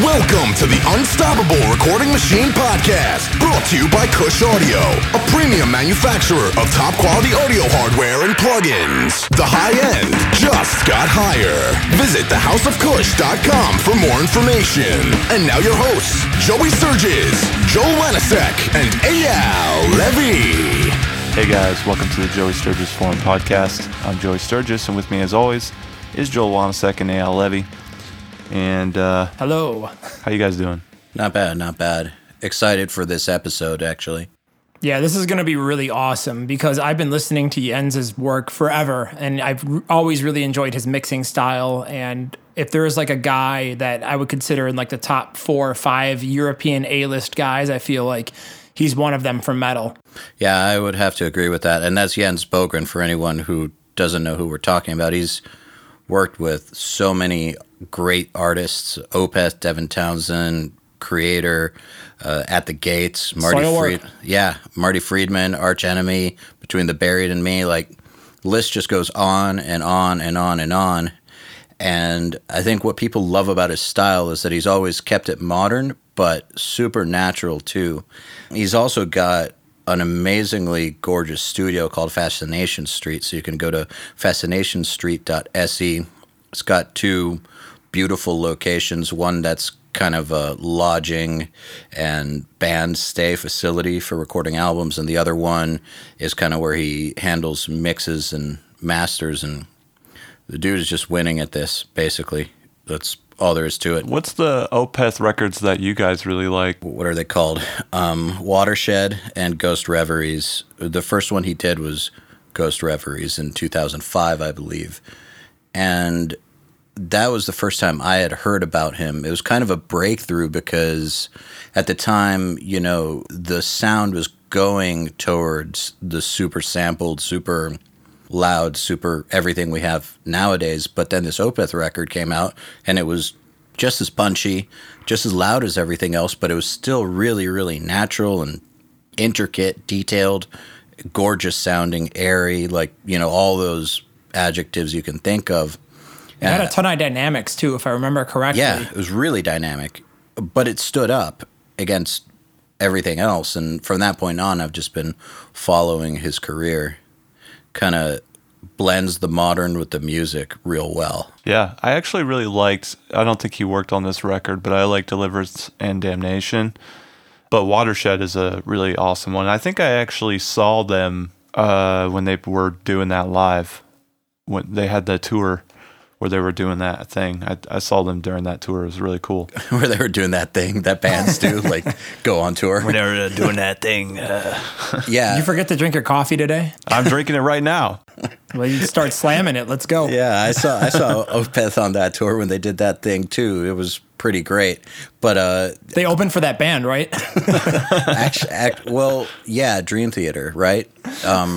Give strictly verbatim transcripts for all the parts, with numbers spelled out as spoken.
Welcome to the Unstoppable Recording Machine Podcast, brought to you by Kush Audio, a premium manufacturer of top quality audio hardware and plugins. The high end just got higher. Visit the house of kush dot com for more information. And now your hosts, Joey Sturgis, Joel Wanasek, and Eyal Levy. Hey guys, welcome to the Joey Sturgis Forum Podcast. I'm Joey Sturgis, and with me as always is Joel Wanasek and Eyal Levy. And uh, hello. How you guys doing? Not bad, not bad. Excited for this episode, actually. Yeah, this is going to be really awesome because I've been listening to Jens's work forever, and I've r- always really enjoyed his mixing style. And if there is like a guy that I would consider in like the top four or five European A-list guys, I feel like he's one of them for metal. Yeah, I would have to agree with that. And that's Jens Bogren, for anyone who doesn't know who we're talking about. He's worked with so many great artists: Opeth, Devin Townsend, Creator, uh, At the Gates, Marty Fried, yeah, Marty Friedman, Arch Enemy, Between the Buried and Me. Like, the list just goes on and on and on and on. And I think what people love about his style is that he's always kept it modern, but super natural too. He's also got an amazingly gorgeous studio called Fascination Street, so you can go to fascination street dot s e. It's got two beautiful locations, one that's kind of a lodging and band stay facility for recording albums, and the other one is kind of where he handles mixes and masters, and the dude is just winning at this, basically. That's all there is to it. What's the Opeth records that you guys really like? What are they called? Um, Watershed and Ghost Reveries. The first one he did was Ghost Reveries in two thousand five, I believe. And that was the first time I had heard about him. It was kind of a breakthrough because at the time, you know, the sound was going towards the super sampled, super loud, super everything we have nowadays. But then this Opeth record came out, and it was just as punchy, just as loud as everything else, but it was still really, really natural and intricate, detailed, gorgeous sounding, airy, like, you know, all those adjectives you can think of. It had a ton of dynamics too, if I remember correctly. Yeah, it was really dynamic, but it stood up against everything else. And from that point on, I've just been following his career. Kind of blends the modern with the music real well. Yeah, I actually really liked, I don't think he worked on this record, but I like Deliverance and Damnation. But Watershed is a really awesome one. I think I actually saw them uh, when they were doing that live. When they had the tour where they were doing that thing. I, I saw them during that tour. It was really cool. Where they were doing that thing that bands do, like go on tour. When they were doing that thing. Uh. Yeah. Did you forget to drink your coffee today? I'm drinking it right now. Well, you start slamming it. Let's go. Yeah, I saw I saw Opeth on that tour when they did that thing too. It was pretty great. But uh, they opened for that band, right? actually, act, well, yeah, Dream Theater, right? Um,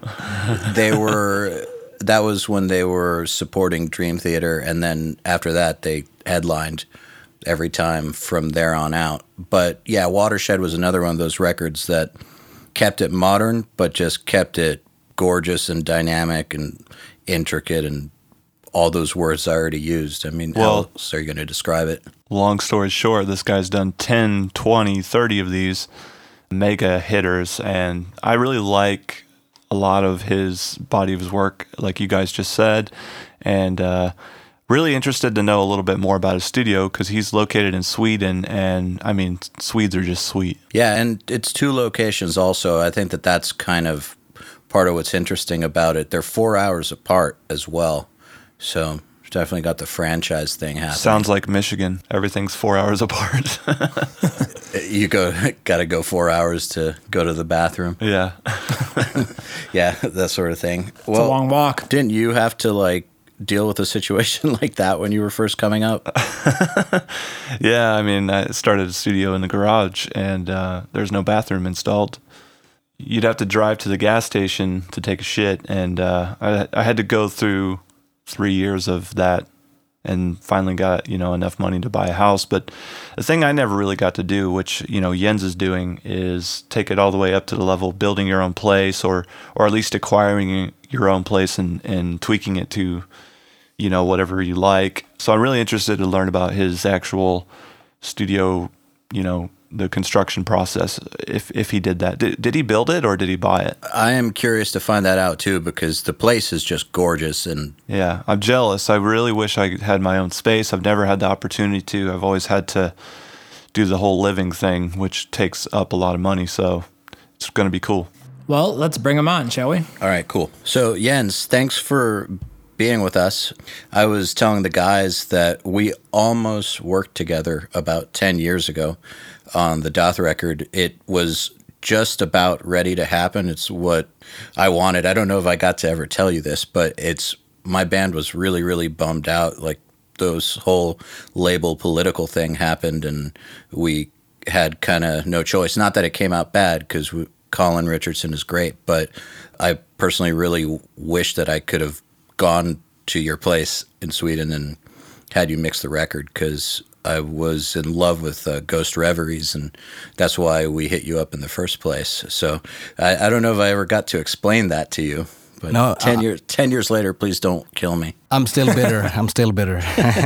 they were. That was when they were supporting Dream Theater, and then after that, they headlined every time from there on out. But yeah, Watershed was another one of those records that kept it modern, but just kept it gorgeous and dynamic and intricate and all those words I already used. I mean, well, how else are you going to describe it? Long story short, this guy's done ten, twenty, thirty of these mega hitters, and I really like a lot of his body of his work, like you guys just said, and uh, really interested to know a little bit more about his studio because he's located in Sweden, and I mean, Swedes are just sweet. Yeah, and it's two locations also. I think that that's kind of part of what's interesting about it. They're four hours apart as well, so definitely got the franchise thing happening. Sounds like Michigan. Everything's four hours apart. You go, got to go four hours to go to the bathroom. Yeah. Yeah, that sort of thing. It's well, a long walk. Didn't you have to like deal with a situation like that when you were first coming up? Yeah, I mean, I started a studio in the garage, and uh, there's no bathroom installed. You'd have to drive to the gas station to take a shit, and uh, I, I had to go through three years of that and finally got, you know, enough money to buy a house. But the thing I never really got to do, which, you know, Jens is doing, is take it all the way up to the level of building your own place or or at least acquiring your own place and, and tweaking it to, you know, whatever you like. So I'm really interested to learn about his actual studio, you know, the construction process, if if he did that. Did, did he build it or did he buy it? I am curious to find that out too, because the place is just gorgeous. And yeah, I'm jealous. I really wish I had my own space. I've never had the opportunity to. I've always had to do the whole living thing, which takes up a lot of money. So it's going to be cool. Well, let's bring him on, shall we? All right, cool. So Jens, thanks for being with us. I was telling the guys that we almost worked together about ten years ago on the Doth record. It was just about ready to happen. It's what I wanted. I don't know if I got to ever tell you this, but it's my band was really, really bummed out. Like those whole label political thing happened, and we had kind of no choice. Not that it came out bad, because Colin Richardson is great, but I personally really wish that I could have gone to your place in Sweden and had you mix the record, because I was in love with uh, Ghost Reveries, and that's why we hit you up in the first place. So I, I don't know if I ever got to explain that to you, but no, ten uh, years ten years later, please don't kill me. I'm still bitter. I'm still bitter.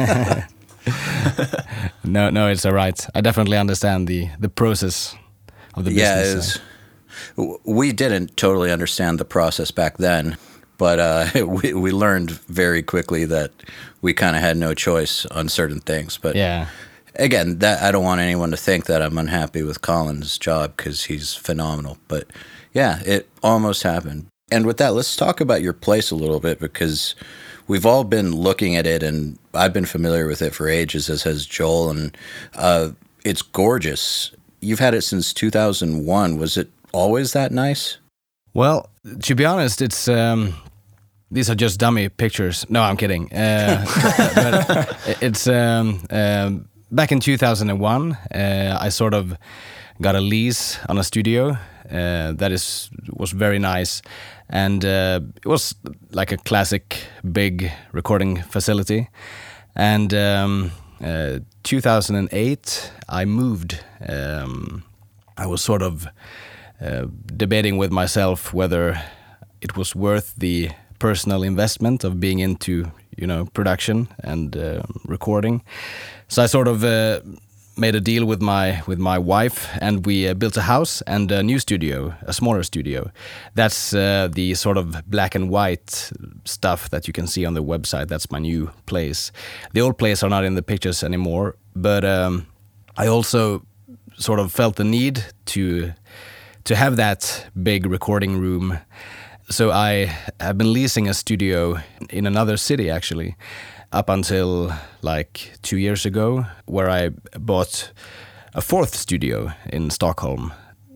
no, no, it's all right. I definitely understand the the process of the business. Yeah, it was, we didn't totally understand the process back then. But uh, we we learned very quickly that we kind of had no choice on certain things. But yeah, again, that I don't want anyone to think that I'm unhappy with Colin's job, because he's phenomenal. But yeah, it almost happened. And with that, let's talk about your place a little bit, because we've all been looking at it, and I've been familiar with it for ages, as has Joel, and uh, it's gorgeous. You've had it since two thousand one. Was it always that nice? Well, to be honest, it's um, these are just dummy pictures. No, I'm kidding. Uh, but it's um, um, back in two thousand one. Uh, I sort of got a lease on a studio uh, that is was very nice, and uh, it was like a classic big recording facility. And um, uh, two thousand eight, I moved. Um, I was sort of Uh, debating with myself whether it was worth the personal investment of being into, you know, production and uh, recording. So I sort of uh, made a deal with my with my wife, and we uh, built a house and a new studio, a smaller studio. That's uh, the sort of black and white stuff that you can see on the website. That's my new place. The old place are not in the pictures anymore, but um, I also sort of felt the need to to have that big recording room. So I have been leasing a studio in another city, actually, up until like two years ago, where I bought a fourth studio in Stockholm.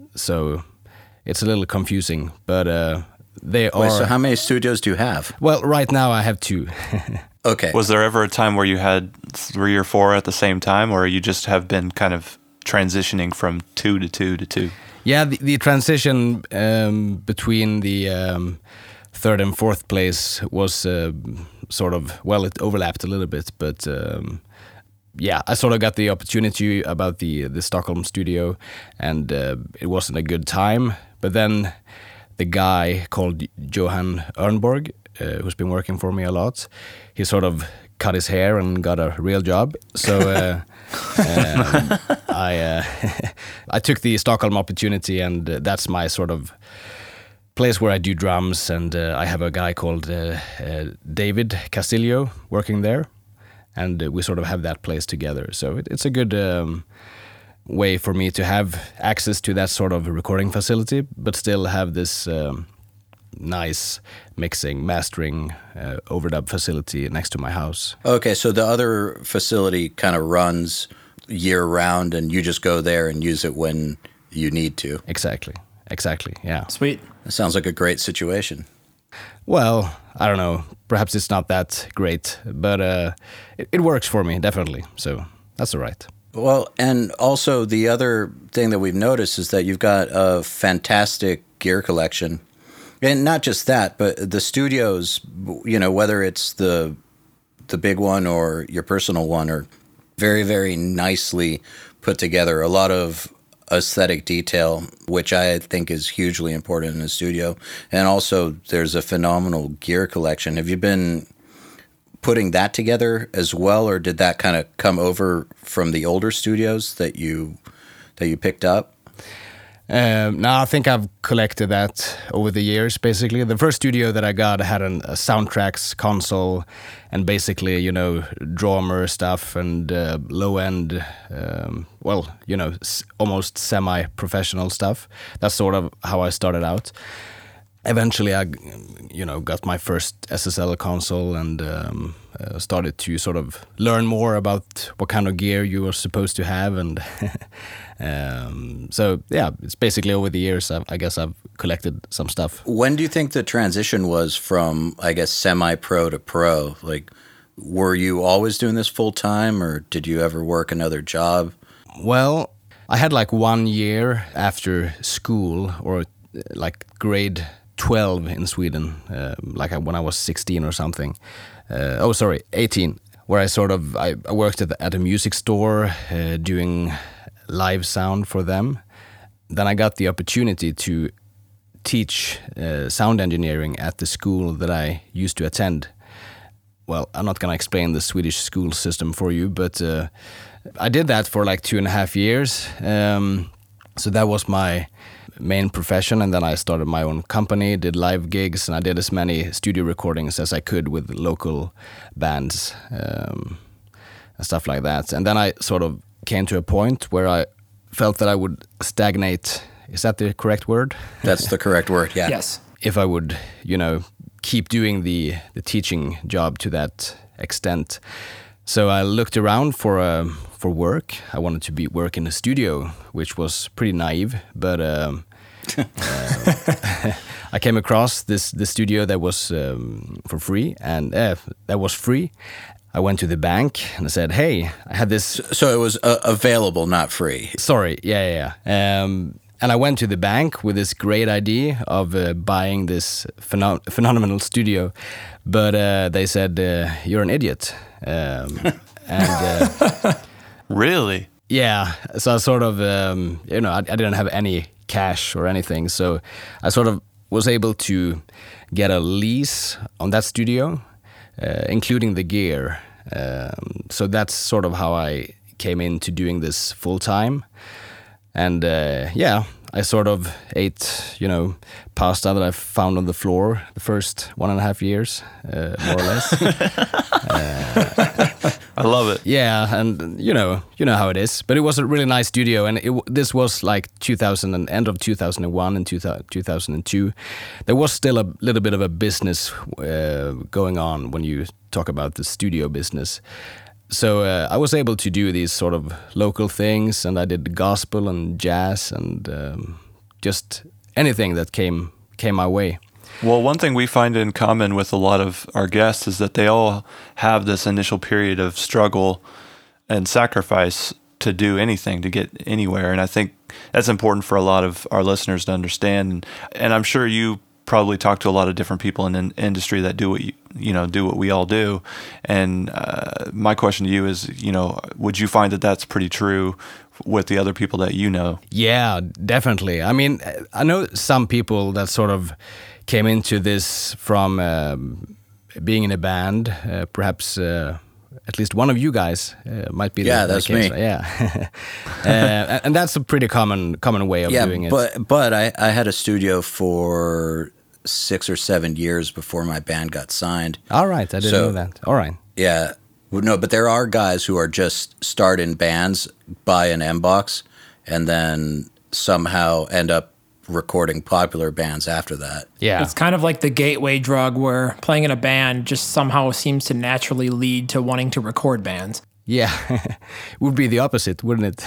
So it's a little confusing, but uh, they are... Wait, so how many studios do you have? Well, right now I have two. Okay. Was there ever a time where you had three or four at the same time, or you just have been kind of transitioning from two to two to two? Yeah, the, the transition um, between the um, third and fourth place was uh, sort of, well, it overlapped a little bit, but um, yeah, I sort of got the opportunity about the the Stockholm studio, and uh, it wasn't a good time. But then the guy called Johan Örnborg, uh, who's been working for me a lot, he sort of cut his hair and got a real job. So uh, um, I uh, I took the Stockholm opportunity, and uh, that's my sort of place where I do drums. And uh, I have a guy called uh, uh, David Castillo working there, and uh, we sort of have that place together. So it, it's a good um, way for me to have access to that sort of recording facility, but still have this um, nice mixing, mastering, uh, overdub facility next to my house. Okay, so the other facility kind of runs year round, and you just go there and use it when you need to. Exactly, exactly, yeah. Sweet. That sounds like a great situation. Well, I don't know. Perhaps it's not that great, but uh, it, it works for me, definitely. So that's all right. Well, and also the other thing that we've noticed is that you've got a fantastic gear collection. And not just that, but the studios, you know, whether it's the the big one or your personal one, are very, very nicely put together. A lot of aesthetic detail, which I think is hugely important in a studio. And also there's a phenomenal gear collection. Have you been putting that together as well, or did that kind of come over from the older studios that you that you picked up? Um, no, I think I've collected that over the years, basically. The first studio that I got had an, a soundtracks console and basically, you know, drummer stuff and uh, low-end, um, well, you know, s- almost semi-professional stuff. That's sort of how I started out. Eventually, I, you know, got my first S S L console and um, uh, started to sort of learn more about what kind of gear you were supposed to have, and um, so yeah, it's basically over the years. I've, I guess I've collected some stuff. When do you think the transition was from, I guess, semi-pro to pro? Like, were you always doing this full time, or did you ever work another job? Well, I had like one year after school, or uh, like grade twelve in Sweden, uh, like I, when I was sixteen or something. Uh, oh, sorry, eighteen, where I sort of, I, I worked at, the, at a music store uh, doing live sound for them. Then I got the opportunity to teach uh, sound engineering at the school that I used to attend. Well, I'm not going to explain the Swedish school system for you, but uh, I did that for like two and a half years. Um, so that was my main profession, and then I started my own company, did live gigs, and I did as many studio recordings as I could with local bands um, and stuff like that. And then I sort of came to a point where I felt that I would stagnate. Is that the correct word? That's the correct word, yeah. Yes. If I would, you know, keep doing the, the teaching job to that extent. So I looked around for uh, for work. I wanted to be work in a studio, which was pretty naive, but um, uh, I came across this this studio that was um, for free, and uh, that was free. I went to the bank and I said, "Hey, I had this." So it was uh, available, not free. Sorry, yeah, yeah. yeah. Um, and I went to the bank with this great idea of uh, buying this phenom- phenomenal studio, but uh, they said, uh, "You're an idiot." Um, and uh, Really? yeah, so I sort of, um, you know, I, I didn't have any cash or anything, so I sort of was able to get a lease on that studio, uh, including the gear. Um, so that's sort of how I came into doing this full time. And uh, yeah, I sort of ate, you know, pasta that I found on the floor the first one and a half years, uh, more or less. uh, I love it. yeah, and you know, you know how it is. But it was a really nice studio, and it, this was like two thousand and end of two thousand one and two thousand two. There was still a little bit of a business uh, going on when you talk about the studio business. So uh, I was able to do these sort of local things, and I did gospel and jazz and um, just anything that came came my way. Well, one thing we find in common with a lot of our guests is that they all have this initial period of struggle and sacrifice to do anything, to get anywhere. And I think that's important for a lot of our listeners to understand. And I'm sure you probably talk to a lot of different people in the industry that do what you, you know, do what we all do. And uh, my question to you is, you know, would you find that that's pretty true with the other people that you know? Yeah, definitely. I mean, I know some people that sort of came into this from um, being in a band, uh, perhaps uh, at least one of you guys uh, might be. Yeah, the, that's the case. me. Yeah, uh, and that's a pretty common common way of yeah, doing it. but but I, I had a studio for six or seven years before my band got signed. All right, I didn't So- know that. All right. Yeah. Well, no, but there are guys who are just start in bands, buy an M-Box, and then somehow end up recording popular bands after that. Yeah. It's kind of like the gateway drug where playing in a band just somehow seems to naturally lead to wanting to record bands. Yeah, would be the opposite, wouldn't it?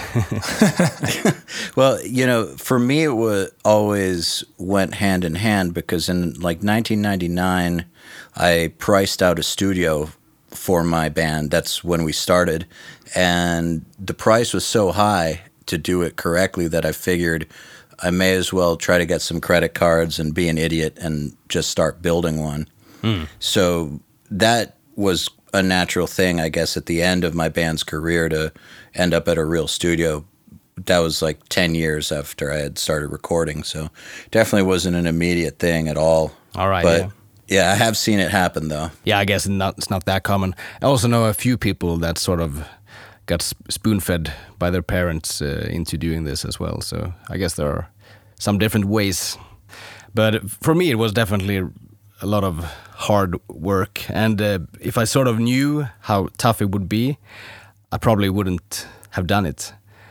Well, you know, for me, it was always went hand in hand because in like nineteen ninety-nine, I priced out a studio for my band. That's when we started. And the price was so high to do it correctly that I figured I may as well try to get some credit cards and be an idiot and just start building one. Mm. So that was a natural thing, I guess, at the end of my band's career to end up at a real studio. That was like ten years after I had started recording. So definitely wasn't an immediate thing at all. All right, But yeah. Yeah, I have seen it happen though. Yeah, I guess not, it's not that common. I also know a few people that sort of got spoon-fed by their parents uh, into doing this as well. So I guess there are some different ways. But for me, it was definitely a lot of hard work. And uh, if I sort of knew how tough it would be, I probably wouldn't have done it.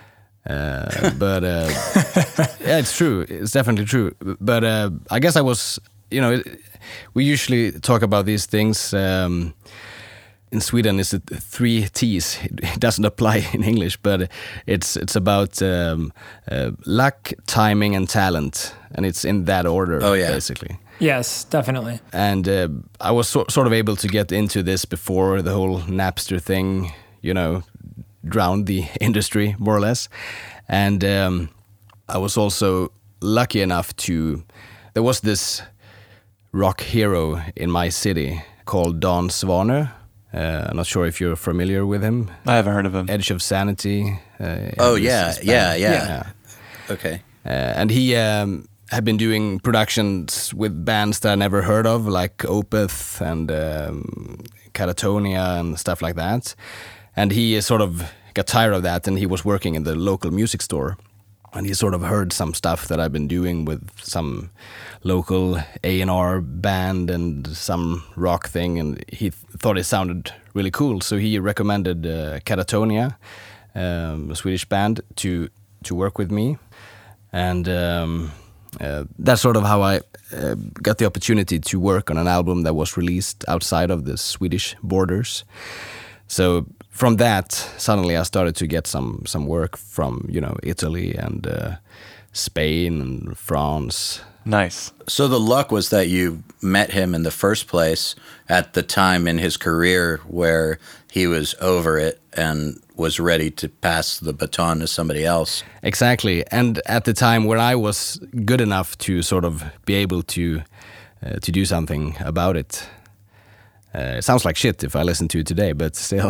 Uh, but uh, yeah, it's true. It's definitely true. But uh, I guess I was, you know, we usually talk about these things. Um, in Sweden, it's three T's. It doesn't apply in English, but it's it's about um, uh, luck, timing, and talent, and it's in that order. Oh yeah, basically. Yes, definitely. And uh, I was so, sort of able to get into this before the whole Napster thing, you know, drowned the industry more or less. And um, I was also lucky enough to, there was this rock hero in my city called Don Svaner. Uh, I'm not sure if you're familiar with him. I haven't heard of him. Edge of Sanity. Uh, oh yeah, yeah, yeah, yeah. Okay. Uh, and he um, had been doing productions with bands that I never heard of, like Opeth and um, Catatonia and stuff like that. And he sort of got tired of that, and he was working in the local music store. And he sort of heard some stuff that I've been doing with some local A and R band and some rock thing, and he th- thought it sounded really cool. So he recommended uh, Catatonia, um, a Swedish band, to to work with me. And um, uh, that's sort of how I uh, got the opportunity to work on an album that was released outside of the Swedish borders. So from that, suddenly I started to get some some work from, you know, Italy and uh, Spain and France. Nice. So the luck was that you met him in the first place at the time in his career where he was over it and was ready to pass the baton to somebody else. Exactly. And at the time where I was good enough to sort of be able to uh, to do something about it. Uh, it sounds like shit if I listen to it today, but still.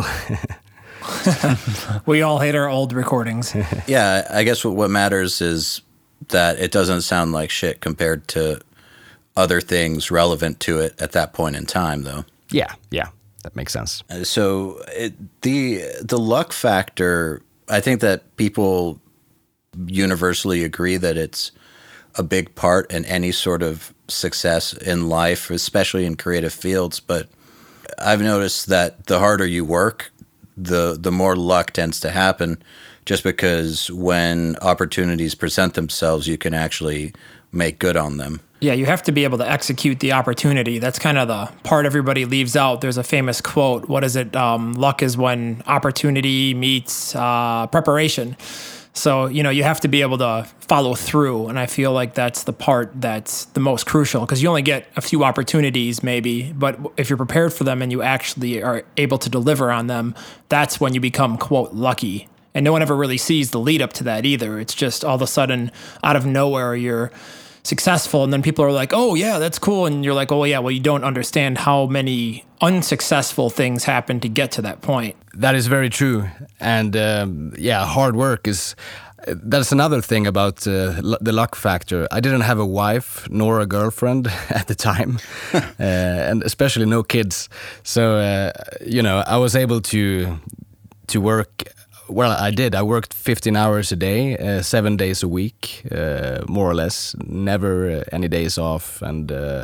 We all hate our old recordings. Yeah, I guess what, what matters is that it doesn't sound like shit compared to other things relevant to it at that point in time, though. Yeah, yeah, that makes sense. Uh, So it, the the luck factor, I think that people universally agree that it's a big part in any sort of success in life, especially in creative fields. But I've noticed that the harder you work, the the more luck tends to happen, just because when opportunities present themselves, you can actually make good on them. Yeah, you have to be able to execute the opportunity. That's kind of the part everybody leaves out. There's a famous quote. What is it? Um, luck is when opportunity meets uh, preparation. So, you know, you have to be able to follow through. And I feel like that's the part that's the most crucial, because you only get a few opportunities maybe, but if you're prepared for them and you actually are able to deliver on them, that's when you become, quote, lucky. And no one ever really sees the lead up to that either. It's just all of a sudden, out of nowhere, you're successful, and then people are like, oh yeah, that's cool, and you're like, oh yeah, well, you don't understand how many unsuccessful things happen to get to that point. That is very true. And um, yeah, hard work is, that's another thing about uh, l- the luck factor. I didn't have a wife nor a girlfriend at the time, uh, and especially no kids. So, uh, you know, I was able to to work. Well, I did. I worked fifteen hours a day, uh, seven days a week, uh, more or less. Never uh, any days off. And uh,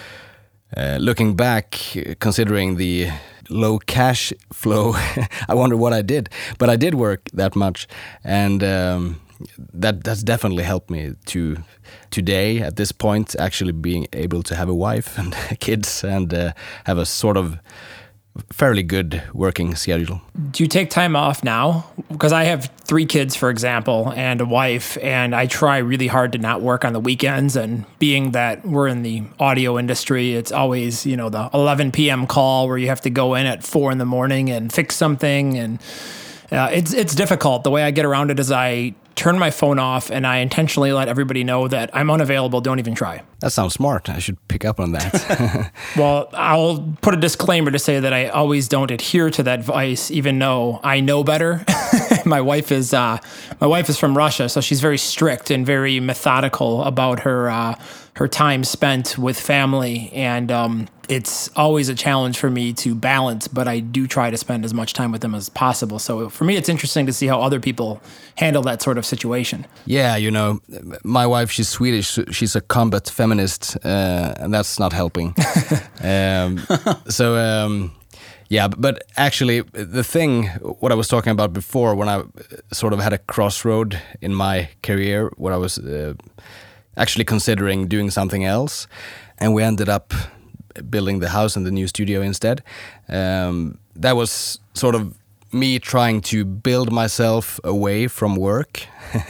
uh, looking back, considering the low cash flow, I wonder what I did. But I did work that much, and um, that that's definitely helped me to today, at this point, actually being able to have a wife and kids and uh, have a sort of fairly good working schedule. Do you take time off now? Because I have three kids, for example, and a wife, and I try really hard to not work on the weekends. And being that we're in the audio industry, it's always, you know, the eleven p.m. call where you have to go in at four in the morning and fix something. And uh, it's it's difficult. The way I get around it is I turn my phone off and I intentionally let everybody know that I'm unavailable. Don't even try. That sounds smart. I should pick up on that. Well, I'll put a disclaimer to say that I always don't adhere to that advice, even though I know better. my wife is uh, my wife is from Russia, so she's very strict and very methodical about her uh, her time spent with family, and um, it's always a challenge for me to balance, but I do try to spend as much time with them as possible. So for me, it's interesting to see how other people handle that sort of situation. Yeah, you know, my wife, she's Swedish. She's a combat feminist, uh, and that's not helping. um, so, um, yeah, but actually, the thing, what I was talking about before, when I sort of had a crossroad in my career, where I was uh, actually considering doing something else, and we ended up building the house and the new studio instead. Um, that was sort of me trying to build myself away from work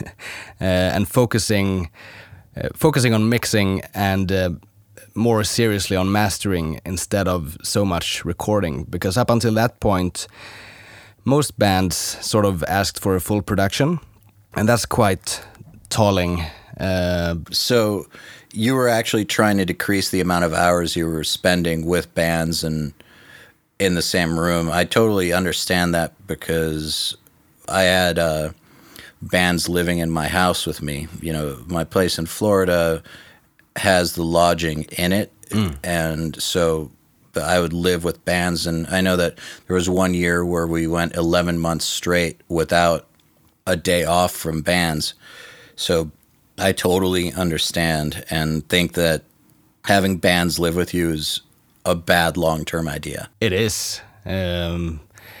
uh, and focusing uh, focusing on mixing and uh, more seriously on mastering instead of so much recording. Because up until that point, most bands sort of asked for a full production, and that's quite tolling. Uh, so you were actually trying to decrease the amount of hours you were spending with bands and in the same room. I totally understand that, because I had uh, bands living in my house with me. You know, my place in Florida has the lodging in it, mm. and so I would live with bands. And I know that there was one year where we went eleven months straight without a day off from bands. So I totally understand and think that having bands live with you is a bad long-term idea. It is. Um,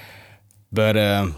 but um,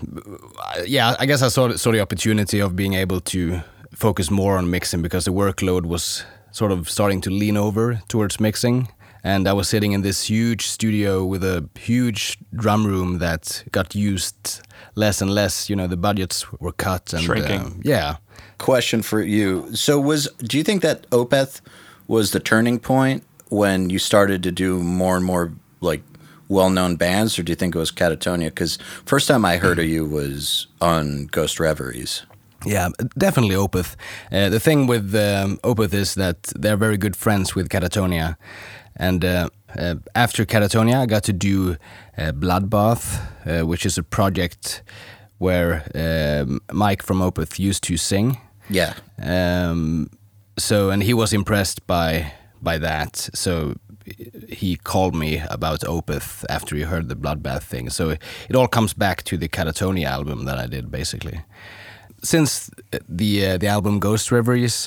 yeah, I guess I saw, saw the opportunity of being able to focus more on mixing, because the workload was sort of starting to lean over towards mixing. And I was sitting in this huge studio with a huge drum room that got used less and less. You know, the budgets were cut and shrinking. Uh, yeah. Question for you. So was, do you think that Opeth was the turning point when you started to do more and more like well-known bands, or do you think it was Catatonia? Because first time I heard of you was on Ghost Reveries. Yeah, definitely Opeth. Uh, the thing with um, Opeth is that they're very good friends with Catatonia. And uh, uh, after Catatonia, I got to do uh, Bloodbath, uh, which is a project where uh, Mike from Opeth used to sing. Yeah. Um, so, and he was impressed by by that. So he called me about Opeth after he heard the Bloodbath thing. So it all comes back to the Catatonia album that I did, basically. Since the uh, the album Ghost Reveries,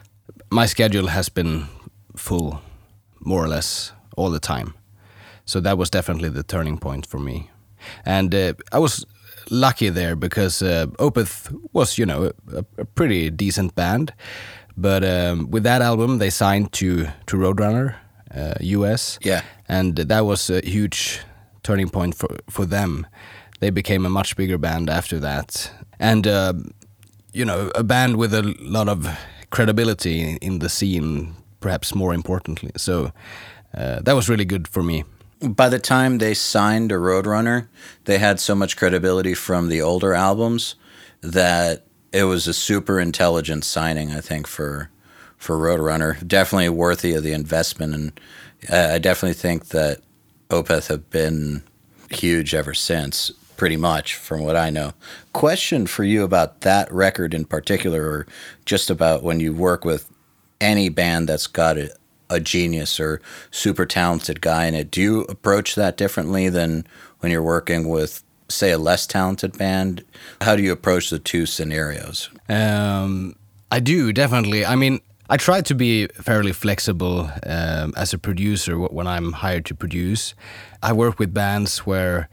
my schedule has been full, more or less, all the time. So that was definitely the turning point for me. And uh, I was lucky there, because uh, Opeth was, you know, a, a pretty decent band. But um, with that album, they signed to, to Roadrunner, uh, U S. Yeah. And that was a huge turning point for, for them. They became a much bigger band after that. And, uh, you know, a band with a lot of credibility in the scene, perhaps more importantly. So uh, that was really good for me. By the time they signed to Roadrunner, they had so much credibility from the older albums that it was a super intelligent signing, I think, for for Roadrunner. Definitely worthy of the investment, and I definitely think that Opeth have been huge ever since, pretty much, from what I know. Question for you about that record in particular, or just about when you work with any band that's got a, a genius or super talented guy in it, do you approach that differently than when you're working with, say, a less talented band? How do you approach the two scenarios? Um, I do, definitely. I mean, I try to be fairly flexible um, as a producer when I'm hired to produce. I work with bands where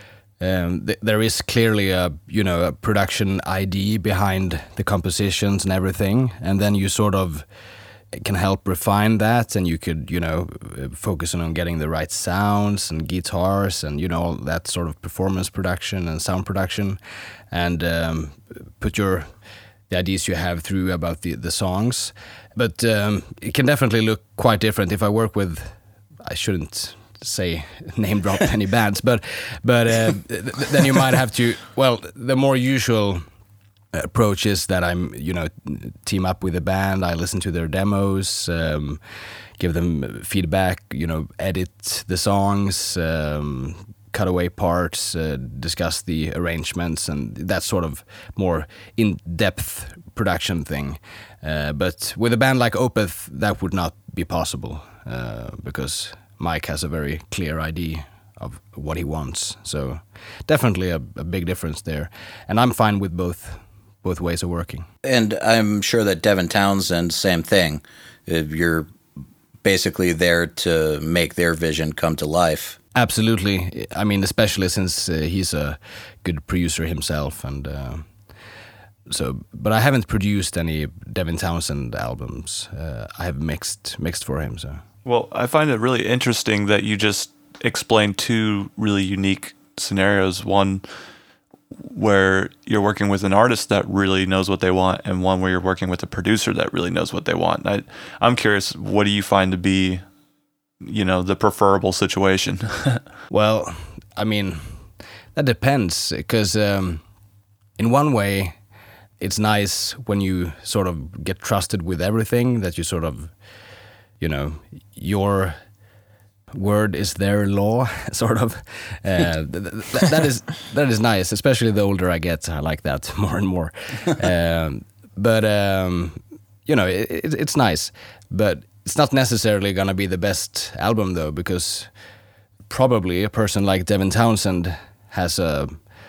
um, th- there is clearly a, you know, a production idea behind the compositions and everything, and then you sort of can help refine that, and you could, you know, focus on getting the right sounds and guitars and, you know, all that sort of performance production and sound production, and um, put your the ideas you have through about the the songs. But um, it can definitely look quite different if I work with, I shouldn't say name drop any bands, but but uh, th- then you might have to, well, the more usual approach is that I'm, you know, team up with a band, I listen to their demos, um, give them feedback, you know, edit the songs, um, cut away parts, uh, discuss the arrangements, and that sort of more in-depth production thing. Uh, but with a band like Opeth, that would not be possible uh, because Mike has a very clear idea of what he wants. So definitely a, a big difference there. And I'm fine with both both ways of working. And I'm sure that Devin Townsend, same thing. You're basically there to make their vision come to life. Absolutely. I mean, especially since uh, he's a good producer himself, and uh, so. But I haven't produced any Devin Townsend albums. Uh, I have mixed mixed for him. So. Well, I find it really interesting that you just explained two really unique scenarios. One where you're working with an artist that really knows what they want, and one where you're working with a producer that really knows what they want. I, I'm curious, what do you find to be, you know, the preferable situation? Well, I mean, that depends, because um, in one way, it's nice when you sort of get trusted with everything, that you sort of, you know, your word is their law, sort of. Uh, th- th- that is that is nice, especially the older I get. I like that more and more. um, but um, you know, it, it, it's nice, but it's not necessarily gonna be the best album though, because probably a person like Devin Townsend has a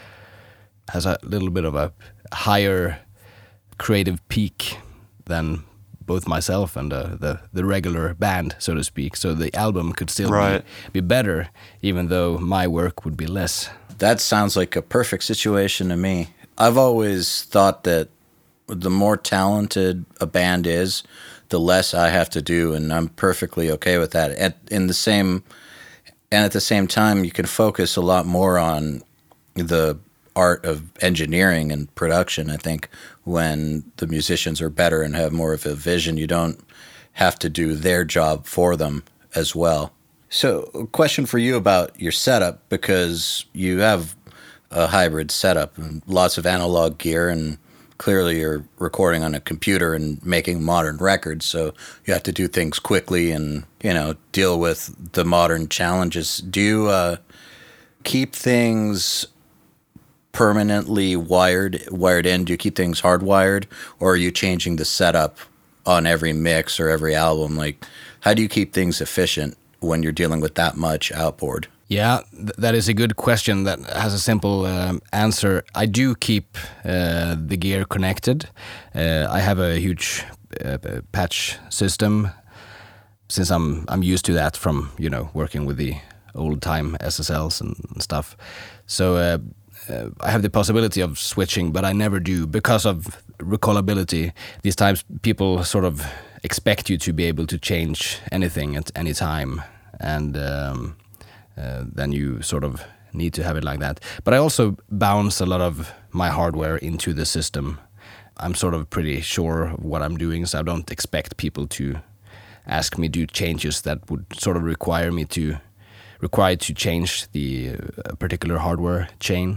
has a little bit of a higher creative peak than both myself and uh, the the regular band, so to speak. So the album could still right. be, be better, even though my work would be less. That sounds like a perfect situation to me. I've always thought that the more talented a band is, the less I have to do, and I'm perfectly okay with that. At in the same, and at the same time, you can focus a lot more on the art of engineering and production. I think when the musicians are better and have more of a vision, you don't have to do their job for them as well. So a question for you about your setup, because you have a hybrid setup and lots of analog gear, and clearly you're recording on a computer and making modern records, so you have to do things quickly and, you know, deal with the modern challenges. Do you uh, keep things permanently wired wired in? Do you keep things hardwired, or are you changing the setup on every mix or every album? Like, how do you keep things efficient when you're dealing with that much outboard? Yeah, th- that is a good question that has a simple um, answer. I do keep uh, the gear connected. Uh, I have a huge uh, patch system, since I'm I'm used to that from, you know, working with the old time S S Ls and stuff. So uh, uh, I have the possibility of switching, but I never do because of recallability. These times people sort of expect you to be able to change anything at any time, and um, uh, then you sort of need to have it like that. But I also bounce a lot of my hardware into the system. I'm sort of pretty sure of what I'm doing, so I don't expect people to ask me do changes that would sort of require me to require to change the uh, particular hardware chain.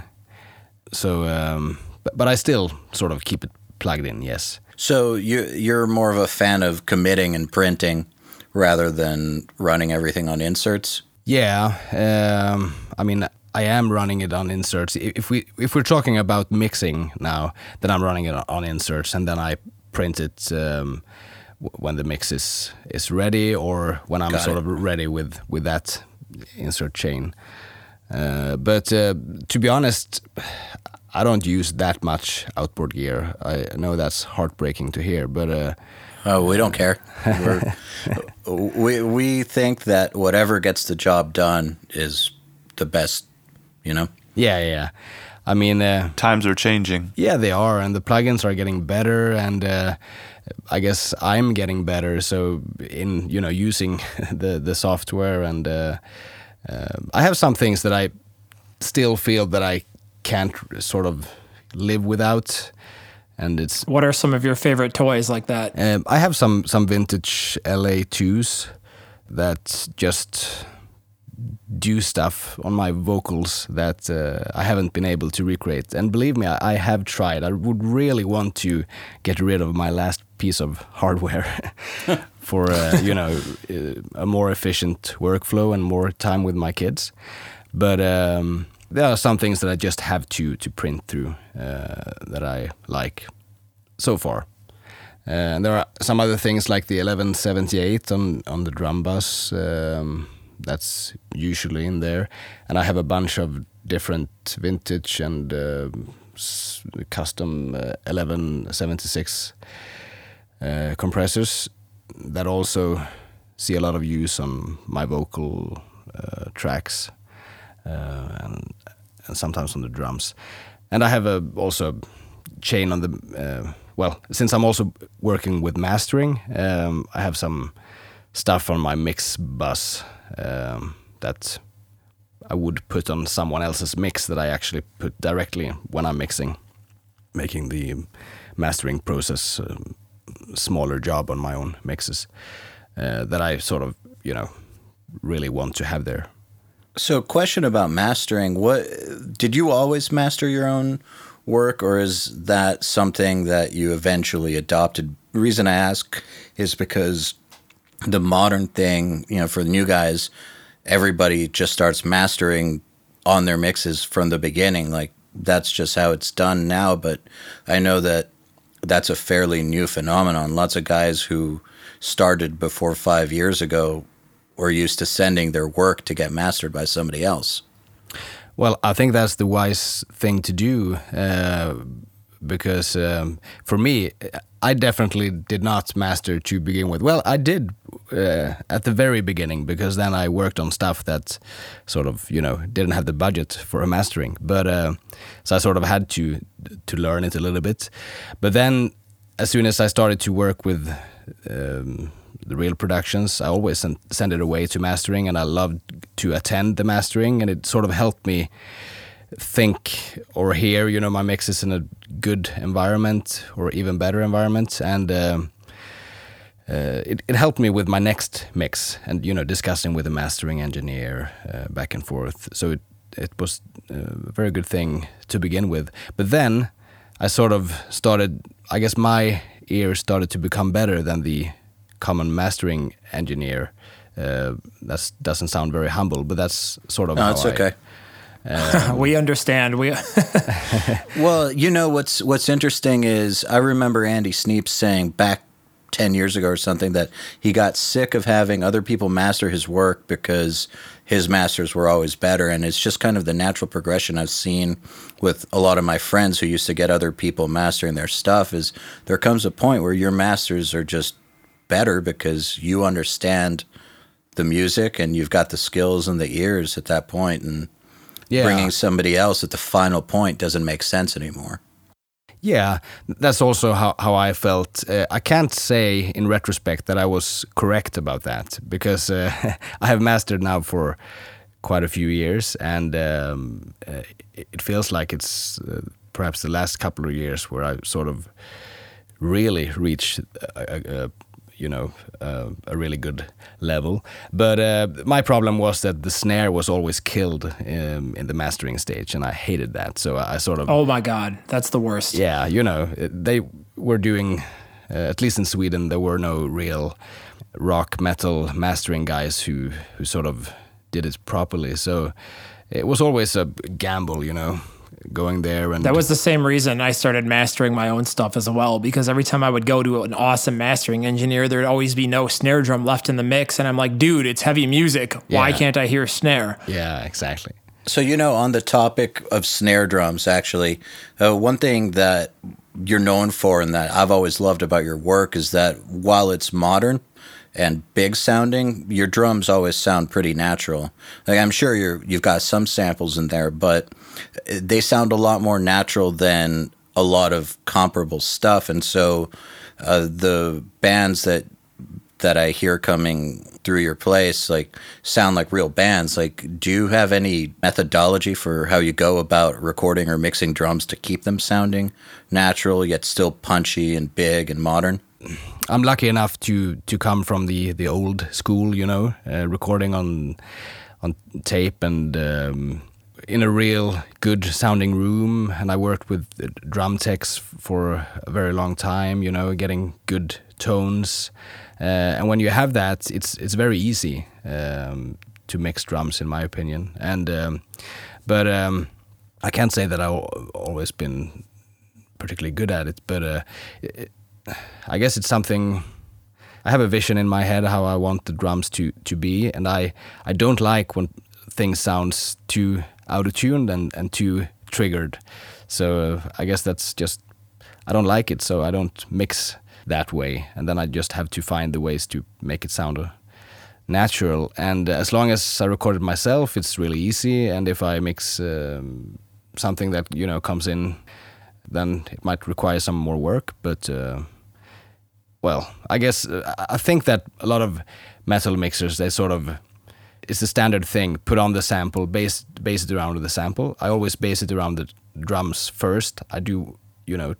So, um, but, but I still sort of keep it plugged in, yes. So you, you're more of a fan of committing and printing rather than running everything on inserts? Yeah, um, I mean, I am running it on inserts. If we if we're talking about mixing now, then I'm running it on inserts, and then I print it um, w- when the mix is is ready, or when I'm Got sort it. of ready with with that insert chain. Uh, but uh, to be honest, I don't use that much outboard gear. I know that's heartbreaking to hear, but uh, Oh, we don't care. We're, we we think that whatever gets the job done is the best, you know? yeah, yeah. I mean, uh, Times are changing. yeah, they are, and the plugins are getting better, and uh, I guess I'm getting better. So in, you know, using the the software, and uh, uh, I have some things that I still feel that I can't sort of live without. And it's What are some of your favorite toys like that? um, I have some some vintage L A twos that just do stuff on my vocals that uh, I haven't been able to recreate. And believe me, I, I have tried. I would really want to get rid of my last piece of hardware for uh, you know uh, a more efficient workflow and more time with my kids. but um, there are some things that I just have to to print through uh, that I like so far. Uh, and there are some other things like the eleven seventy-eight on on the drum bus. Um, that's usually in there, and I have a bunch of different vintage and uh, s- custom uh, eleven seventy-six uh, compressors that also see a lot of use on my vocal uh, tracks uh, and, and sometimes on the drums. And I have a, also a chain on the, uh, well, since I'm also working with mastering, um, I have some stuff on my mix bus um, that I would put on someone else's mix that I actually put directly when I'm mixing, making the mastering process a smaller job on my own mixes. Uh, that I sort of, you know, really want to have there. So, question about mastering: What did you always master your own work, or is that something that you eventually adopted? The reason I ask is because the modern thing, you know, for the new guys, everybody just starts mastering on their mixes from the beginning. Like that's just how it's done now. But I know that that's a fairly new phenomenon. Lots of guys who started before five years ago were used to sending their work to get mastered by somebody else. Well, I think that's the wise thing to do uh, because um, for me, I definitely did not master to begin with. Well, I did uh, at the very beginning because then I worked on stuff that sort of, you know, didn't have the budget for a mastering. But uh, so I sort of had to to learn it a little bit. But then as soon as I started to work with Um, the real productions, I always send, send it away to mastering, and I loved to attend the mastering, and it sort of helped me think or hear, you know, my mixes in a good environment or even better environment, and um, uh, it, it helped me with my next mix, and you know, discussing with the mastering engineer uh, back and forth. So it it was a very good thing to begin with. But then I sort of started, I guess my ears started to become better than the common mastering engineer. Uh, that doesn't sound very humble, but that's sort of no, how it's I, okay. Uh, we understand. We Well, you know what's what's interesting is I remember Andy Sneap saying back ten years ago or something that he got sick of having other people master his work because his masters were always better. And it's just kind of the natural progression I've seen with a lot of my friends who used to get other people mastering their stuff is there comes a point where your masters are just better because you understand the music and you've got the skills and the ears at that point, and yeah. bringing somebody else at the final point doesn't make sense anymore. Yeah, that's also how, how I felt. Uh, I can't say in retrospect that I was correct about that because uh, I have mastered now for quite a few years, and um, uh, it feels like it's uh, perhaps the last couple of years where I sort of really reached a, a, a you know, uh, a really good level. But uh, my problem was that the snare was always killed um, in the mastering stage, and I hated that. So I sort of... Oh my God, that's the worst. Yeah, you know, they were doing, uh, at least in Sweden, there were no real rock metal mastering guys who, who sort of did it properly. So it was always a gamble, you know, going there. And that was the same reason I started mastering my own stuff as well, because every time I would go to an awesome mastering engineer, there'd always be no snare drum left in the mix. And I'm like, dude, it's heavy music. Why Yeah. can't I hear snare? Yeah, exactly. So, you know, on the topic of snare drums, actually, uh, one thing that you're known for and that I've always loved about your work is that while it's modern and big sounding, your drums always sound pretty natural. Like, I'm sure you're, you've got some samples in there, but they sound a lot more natural than a lot of comparable stuff. And so uh, the bands that that I hear coming through your place like sound like real bands. Like, do you have any methodology for how you go about recording or mixing drums to keep them sounding natural yet still punchy and big and modern? I'm lucky enough to to come from the the old school, you know, uh, recording on on tape and um, in a real good sounding room. And I worked with drum techs for a very long time, you know, getting good tones. Uh, and when you have that, it's it's very easy um, to mix drums, in my opinion. And um, but um, I can't say that I've always been particularly good at it. But uh, it, I guess it's something. I have a vision in my head how I want the drums to to be, and I I don't like when things sounds too out of tune and and too triggered. So uh, I guess that's just, I don't like it, so I don't mix that way, and then I just have to find the ways to make it sound uh, natural. And as long as I record it myself, it's really easy. And if I mix um, something that, you know, comes in, then it might require some more work. But uh, well, I guess uh, I think that a lot of metal mixers, they sort of, it's a standard thing. Put on the sample, base base it around the sample. I always base it around the drums first. I do, you know,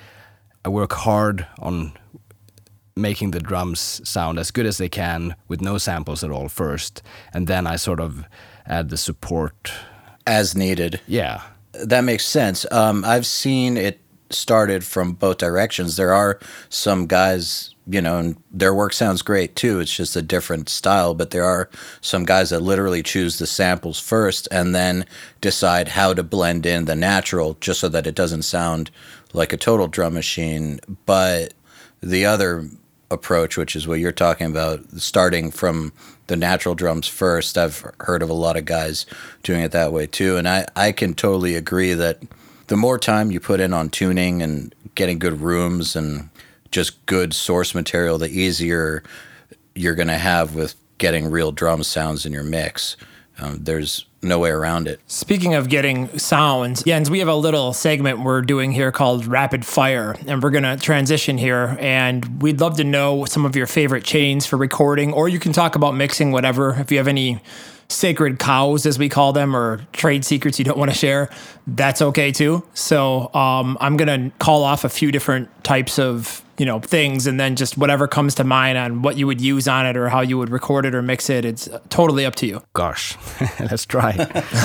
I work hard on making the drums sound as good as they can with no samples at all first, and then I sort of add the support as needed. Yeah, that makes sense. Um, I've seen it started from both directions. There are some guys, you know, and their work sounds great too. It's just a different style. But there are some guys that literally choose the samples first and then decide how to blend in the natural just so that it doesn't sound like a total drum machine. But the other approach, which is what you're talking about, starting from the natural drums first, I've heard of a lot of guys doing it that way too. And I, I can totally agree that the more time you put in on tuning and getting good rooms and just good source material, the easier you're going to have with getting real drum sounds in your mix. Um, there's no way around it. Speaking of getting sounds, Jens, we have a little segment we're doing here called Rapid Fire, and we're going to transition here, and we'd love to know some of your favorite chains for recording, or you can talk about mixing, whatever. If you have any sacred cows, as we call them, or trade secrets you don't want to share, that's okay too. So um, I'm going to call off a few different types of, you know, things, and then just whatever comes to mind on what you would use on it or how you would record it or mix it. It's totally up to you. Gosh, let's try.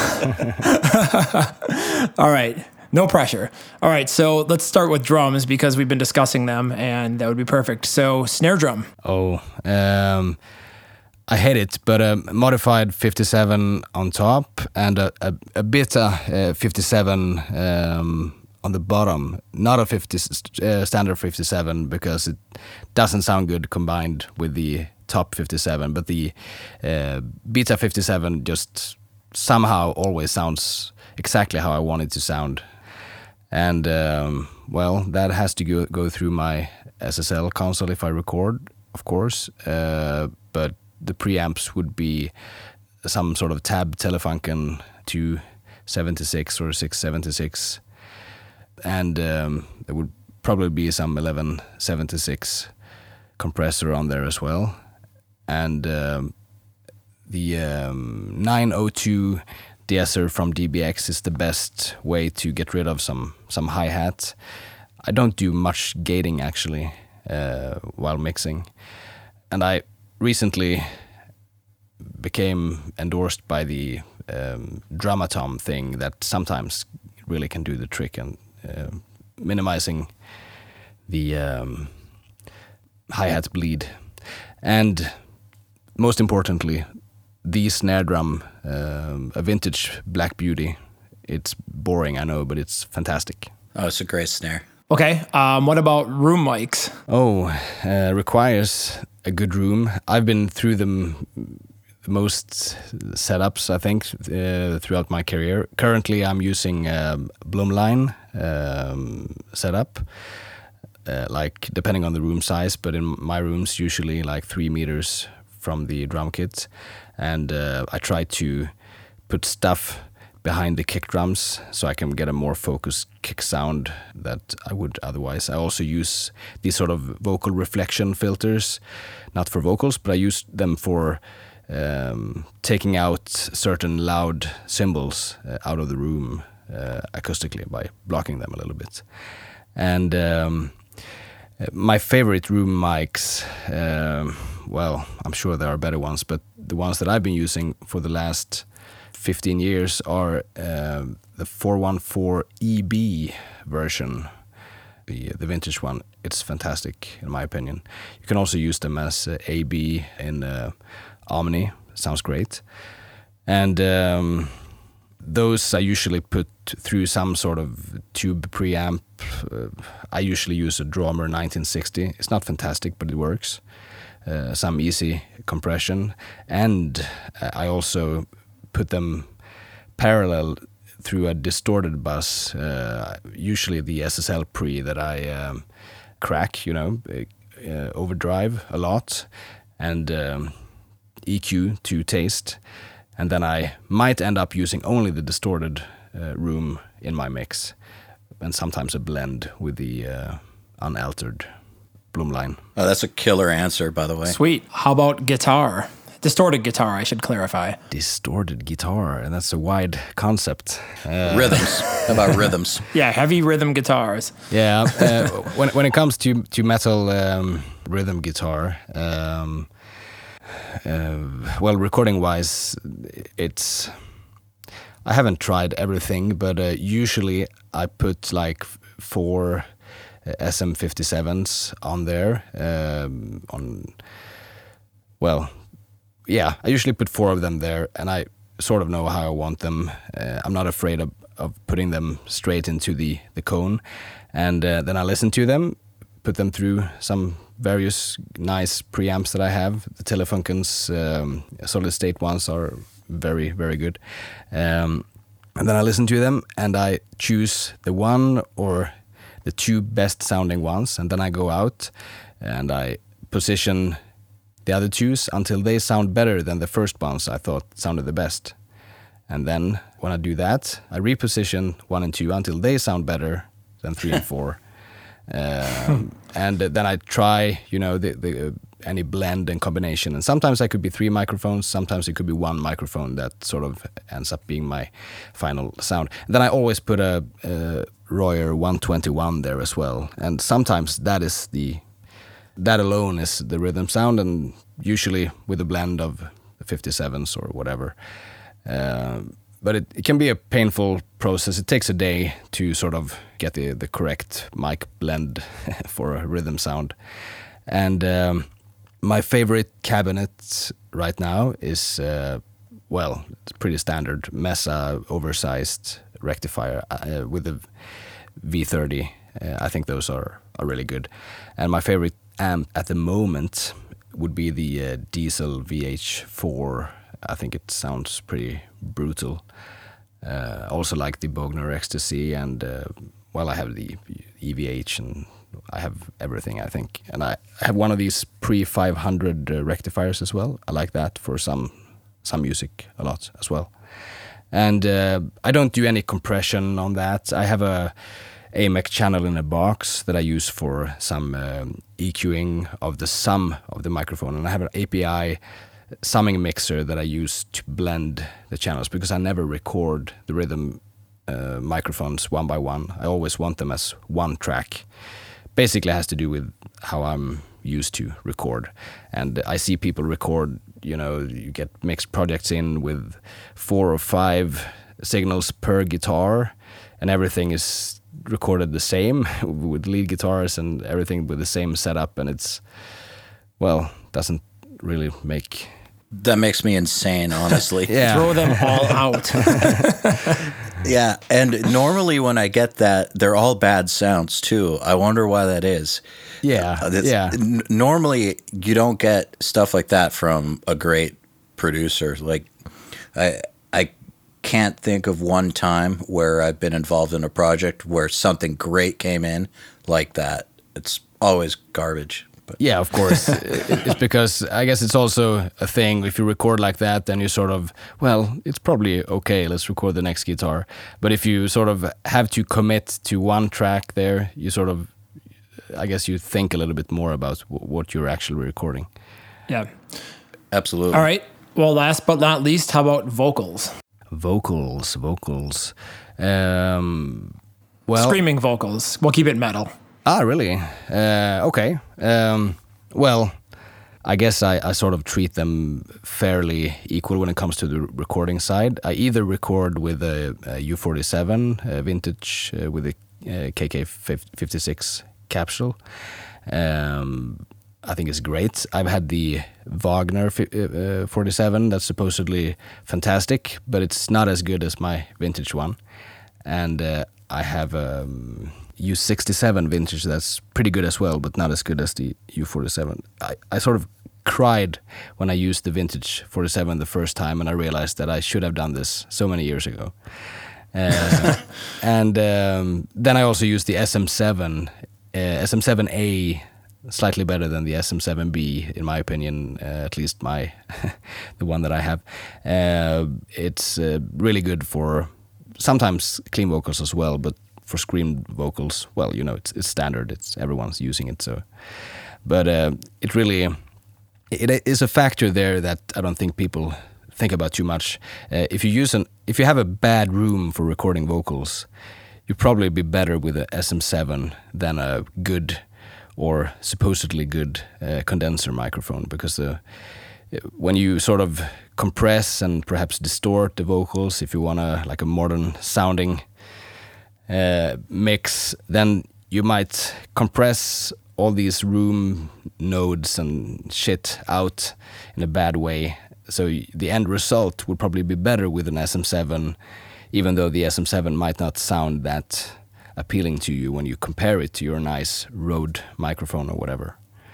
All right. No pressure. All right. So let's start with drums because we've been discussing them, and that would be perfect. So snare drum. Oh, um, I hate it, but a modified fifty-seven on top and a, a, a Beta uh, fifty-seven um, on the bottom. Not a fifty, uh, standard fifty-seven because it doesn't sound good combined with the top fifty-seven, but the uh, Beta fifty-seven just somehow always sounds exactly how I want it to sound. And, um, well, that has to go, go through my S S L console if I record, of course, uh, but the preamps would be some sort of Tab Telefunken two seventy-six or six seventy-six, and um, there would probably be some eleven seventy-six compressor on there as well, and um, the um, nine oh two de-esser from D B X is the best way to get rid of some some hi-hat. I don't do much gating actually uh, while mixing, and I recently became endorsed by the um, Dramatom thing that sometimes really can do the trick and uh, minimizing the um, hi-hat bleed. And most importantly, the snare drum, um, a vintage Black Beauty. It's boring, I know, but it's fantastic. Oh, it's a great snare. Okay. Um, what about room mics? Oh, uh, requires a good room. I've been through them most setups, I think, uh, throughout my career. Currently, I'm using um, Blumline um, setup, uh, like depending on the room size, but in my rooms, usually like three meters from the drum kit. And uh, I try to put stuff behind the kick drums so I can get a more focused kick sound that I would otherwise. I also use these sort of vocal reflection filters, not for vocals, but I use them for um, taking out certain loud cymbals uh, out of the room uh, acoustically by blocking them a little bit. And um, my favorite room mics, um, well, I'm sure there are better ones, but the ones that I've been using for the last fifteen years are uh, the four fourteen E B version, the the vintage one. It's fantastic in my opinion. You can also use them as uh, A B in uh, Omni sounds great. And um, those I usually put through some sort of tube preamp. Uh, I usually use a Drummer nineteen sixty. It's not fantastic, but it works. Uh, some easy compression. And uh, I also put them parallel through a distorted bus, uh, usually the S S L pre that I um, crack, you know, uh, overdrive a lot, and um, E Q to taste. And then I might end up using only the distorted uh, room in my mix, and sometimes a blend with the uh, unaltered Blumlein. Oh, that's a killer answer, by the way. Sweet. How about guitar? Distorted guitar, I should clarify. Distorted guitar, and that's a wide concept. Uh, Rhythms. How about rhythms? Yeah, heavy rhythm guitars. Yeah, uh, when when it comes to to metal um, rhythm guitar, um, uh, well, recording wise, it's I haven't tried everything, but uh, usually I put like four uh, S M fifty-sevens on there. Um, on well. Yeah, I usually put four of them there, and I sort of know how I want them. Uh, I'm not afraid of, of putting them straight into the, the cone. And uh, then I listen to them, put them through some various nice preamps that I have. The Telefunken's um, solid state ones are very, very good. Um, and then I listen to them, and I choose the one or the two best sounding ones, and then I go out and I position the other twos until they sound better than the first ones I thought sounded the best. And then when I do that, I reposition one and two until they sound better than three and four. Um, and then I try, you know, the, the uh, any blend and combination. And sometimes I could be three microphones, sometimes it could be one microphone that sort of ends up being my final sound. And then I always put a, a Royer one twenty-one there as well. And sometimes that is the That alone is the rhythm sound, and usually with a blend of fifty-sevens or whatever. Uh, but it, it can be a painful process. It takes a day to sort of get the, the correct mic blend for a rhythm sound. And um, my favorite cabinet right now is, uh, well, it's pretty standard. Mesa oversized rectifier uh, with a V thirty. Uh, I think those are, are really good. And my favorite amp at the moment would be the uh, Diesel V H four. I think it sounds pretty brutal. Uh, also like the Bogner Ecstasy, and uh, well, I have the E V H, and I have everything, I think. And I have one of these pre five hundred uh, rectifiers as well. I like that for some some music a lot as well. And uh, I don't do any compression on that. I have a A M E C channel in a box that I use for some um, EQing of the sum of the microphone, and I have an A P I summing mixer that I use to blend the channels, because I never record the rhythm uh, microphones one by one. I always want them as one track. Basically, it has to do with how I'm used to record. And I see people record, you know, you get mixed projects in with four or five signals per guitar, and everything is recorded the same with lead guitars and everything with the same setup, and it's, well, doesn't really make... That makes me insane, honestly. Yeah. Throw them all out. Yeah, and normally when I get that, they're all bad sounds too. I wonder why that is. Yeah, Uh, it's- yeah. n- normally you don't get stuff like that from a great producer. Like, I I can't think of one time where I've been involved in a project where something great came in like that. It's always garbage. But Yeah, of course. It- it's because I guess it's also a thing. If you record like that, then you sort of, well, it's probably okay. Let's record the next guitar. But if you sort of have to commit to one track there, you sort of, I guess you think a little bit more about w- what you're actually recording. Yeah. absolutely. All right. Well, last but not least, how about vocals? Vocals, vocals. Um, well, Screaming vocals. We'll keep it metal. Ah, really? Uh, okay. Um, well, I guess I, I sort of treat them fairly equal when it comes to the recording side. I either record with a, a U forty-seven a vintage uh, with a uh, K K fifty-six capsule. Um, I think is great. I've had the Wagner uh, forty-seven that's supposedly fantastic, but it's not as good as my vintage one. And uh, I have um, U sixty-seven vintage that's pretty good as well, but not as good as the U forty-seven. I, I sort of cried when I used the vintage forty-seven the first time, and I realized that I should have done this so many years ago. Uh, and um, then I also used the S M seven, uh, S M seven A, slightly better than the S M seven B, in my opinion, uh, at least my the one that I have. Uh, it's uh, really good for sometimes clean vocals as well, but for screamed vocals, well, you know, it's, it's standard. It's everyone's using it. So, but uh, it really it is a factor there that I don't think people think about too much. Uh, if you use an if you have a bad room for recording vocals, you'd probably be better with a S M seven than a good or supposedly good uh, condenser microphone, because the when you sort of compress and perhaps distort the vocals, if you want a like a modern sounding uh, mix, then you might compress all these room nodes and shit out in a bad way. So the end result would probably be better with an S M seven, even though the S M seven might not sound that appealing to you when you compare it to your nice Rode microphone or whatever.